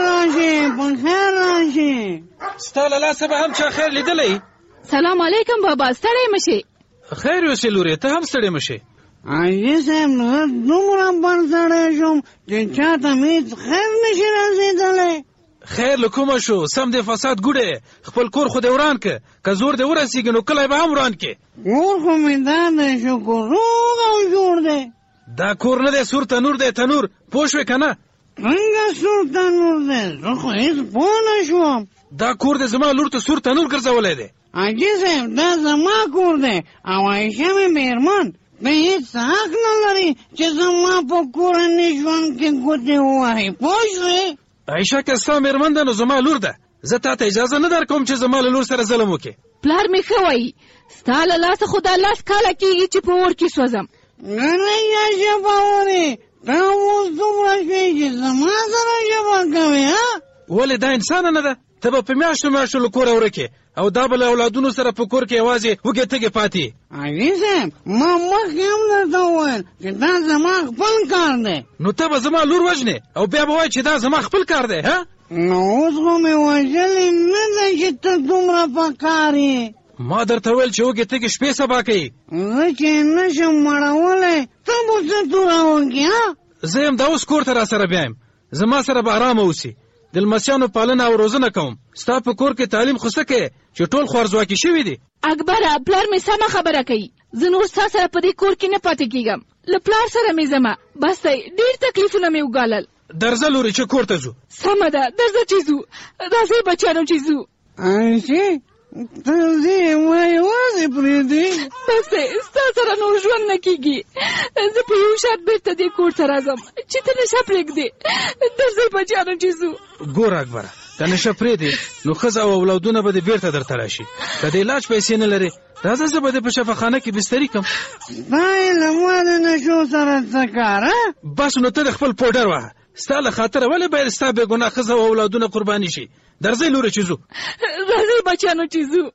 راشي ستا له لاسه به هم چا خیر لیدلی؟ سلام علیکم بابا، ستړی مشي. خیر یوسې لورې، ته هم ستړی مشي. حاجي صاحب نو دومره بند سړی شوم چې چاته مې خیر نشي رسېدلی. خیر له کومه شو؟ سم د فساد ګوډې، خپل کور خو دې وران که زور دې ورسېږي نو کلی به هم وران کې. کور خو مې دا دی شکر روغ او جوړ دی. دا کور نه دی، سور تنور دی، تنور پوه شوې که نه؟ څنګه سور تنور دی؟ زه خو هېڅ پوه نه شوم. دا کور دی زما لور ته سور تنور ګرځولی دی. حاجي صاحب دا زما کور دی او عایشه مې مېرمن، ته هېڅ حق نه لرې چې زما په کورني ژوند کې ګوتې ووهې، پوه شوې؟ عایشه که ستا مېرمن ده نو زما لور ده. زه تا ته اجازه نه درکوم چې زما له لور سره ظلم وکړې. پلار مې ښه وایي، ستا له لاسه خو دا 10 کاله کېږي چې په اور کې سوځم. نه یا ژبه ورې، ته اوس دومره شوې چې زما سره ژبه کوې ها؟ ولې دا انسانه نه ده؟ ته به په میاشتو میاشتو له کوره ورکې او دا به له اولادونو سره په کور کې یوازې وږې تږې پاتې. حاجي صاحب ما مخکې هم درته وویل چې دا زما خپل کار دی. نو ته به زما لور وژنې او بیا به وایې چې دا زما خپل کار دی ها؟ نو اوس خو مې وژلې نه ده چې ته دومره په کار یې. ما درته ویل چې وږې تږې شپې سبا کوي. زه چې نه شم مړولی ته به څه توره وکړې ها؟ زه یم دا اوس کور ته را سره بیایم، زما سره به ارامه اوسي، د لمسیانو پالنه او روزنه کوم. ستا په کور کې تعلیم خو څه کوې چې ټول خوارځواکي شوي دي؟ اکبره پلار مې سمه خبره کوي، زه نور ستا سره په دې کور کې نه پاتې کېږم، له پلار سره مې ځمه، بس دی ډېر تکلیفونه مې وګالل. درځه لورې چې کور ته ځو. سمه ده درځه چې ځو، راځئ بچیانو چې ځو. عایشې ته ځې ما یوازې پرېږدې؟ بس دی ستا سره نور ژوند نه کېږي، زه په یو شرط بېرته دې کور ته راځم چې ته نشه پرېږدې. درځئ بچیانو چې ځو. ګوره اکبره که نشه پرېږدې نو ښځه او اولادونه به دې بېرته درته راشي، که د علاج پیسې نه لرې راځه زه به دې په شفاخانه کې بستري کړم. ستا یې له ما د نشو سره څه کار؟ بس نو ته د خپل پوډر وهه، ستا له خاطره ولې باید ستا بې ګناه ښځه او اولادونه قرباني شي؟ درځئ لورې چې ځو. راځئ بچیانو چې ځو.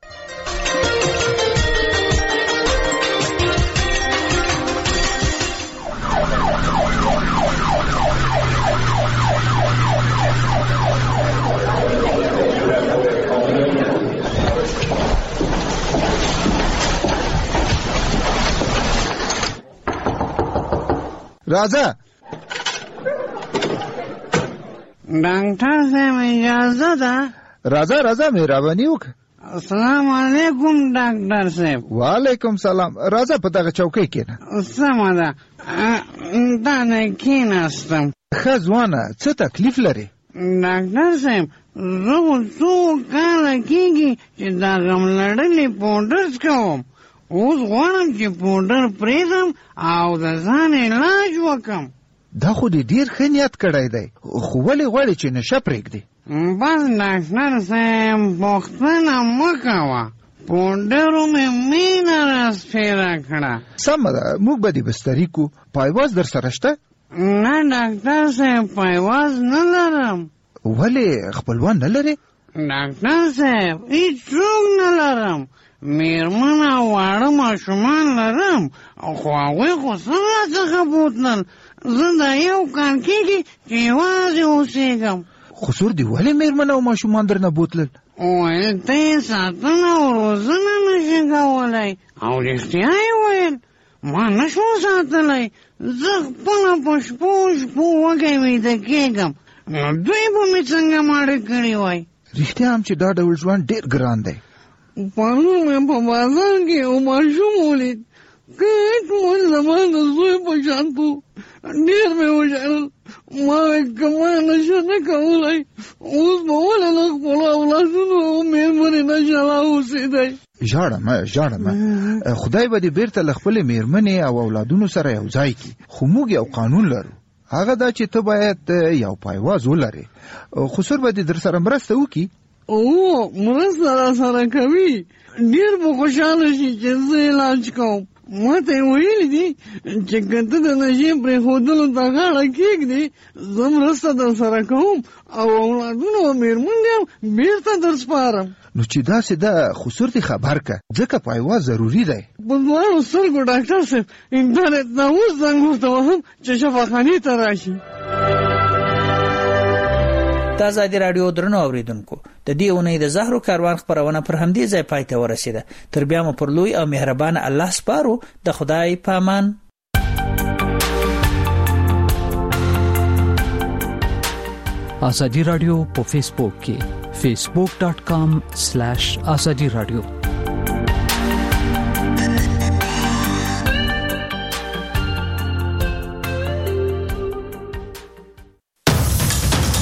راځه ډاکټر صاحب اجازه ده؟ راځه مهرباني وکړه. السلام علیکم ډاکټر صاحب. وعلیکم سلام. راځه په دغه چوکۍ کښېنه. سمه ده دا نه کښېناستم. ښه ځوانه څه تکلیف لرې؟ ډاکټر صاحب زه خو څو کاله کېږي چې دا غم لړلې پوډر څکوم، اوس غواړم چې پوډر پرېږدم او د ځان علاج وکړم. دا خو دې ډېر ښه نیت کړی دی، خو ولې غواړې چې نشه پرېږدې؟ بس ډاکټر صاحب پوښتنه مه کوه، پوډرو مې مینه راسپېره کړه. سمه ده موږ به دې بستري کړو. پایواز در سره شته؟ نه ډاکټر صاحب پایواز نه لرم. ولې خپلوان نه لرې؟ ډاکټر صاحب هېڅوک نه لرم، مېرمن او واړه ماشومان لرم، خو هغوی خو څه راڅخه بوتلل. زه دا یو کال کېږي چې یوازې اوسېږم. خو سور دې ولې مېرمن او ماشومان درنه بوتلل؟ ویل ته یې ساتنه او روزنه نشي کولی، او رښتیا یې ویل ما نشو ساتلی. زه خپله په شپو وږی ویده کېږم، نو دوی به مې څنګه ماړه کړي وای. رښتیا هم چې دا ډول ژوند ډېر ګران دی. پرون مې په بازار کې یو ماشوم ولید، کټ مون زما د زوی په شان و، ډېر مې وژړل. ما ویل که ما نشه نه کولی اوس به ولې له خپلو اولادونو او مېرمنې نه جلا اوسېدی. ژاړم خدای به دې بیرته خپل میرمنې او اولادونو سره یو ځای کړي خو موږ یو قانون لرو هغه دا چې ته باید یو پایواز ولرې خسر به دې در سره مرسته وکړي مرسته را سره کوي ډېر به خوشحاله شي چې زه علاج کوم ما ته یې ویلي دي چې که ته د نشې پرېښودلو ته غاړه کېږدې زه مرسته در سره کوم او اولادونه او مېرمنې هم بېرته در سپارم نو چې داسې ده خسر دې خبر که ځکه پایواز ضروري دی په دواړو سترګو ډاکټر صاحب انټرنېټ نه اوس زنګ ورته وهم چې شفاخانې ته راشي. د ازادي راډیو درنو اوریدونکو د دې اونۍ د زهرو کاروان خبرونه پر همدې ځای پای ته ورسیده. تر بیا مو پر لوی او مهربان الله سپارو. د خدای پامان. ازادي راډیو په فیسبوک کې facebook.com/azadi radio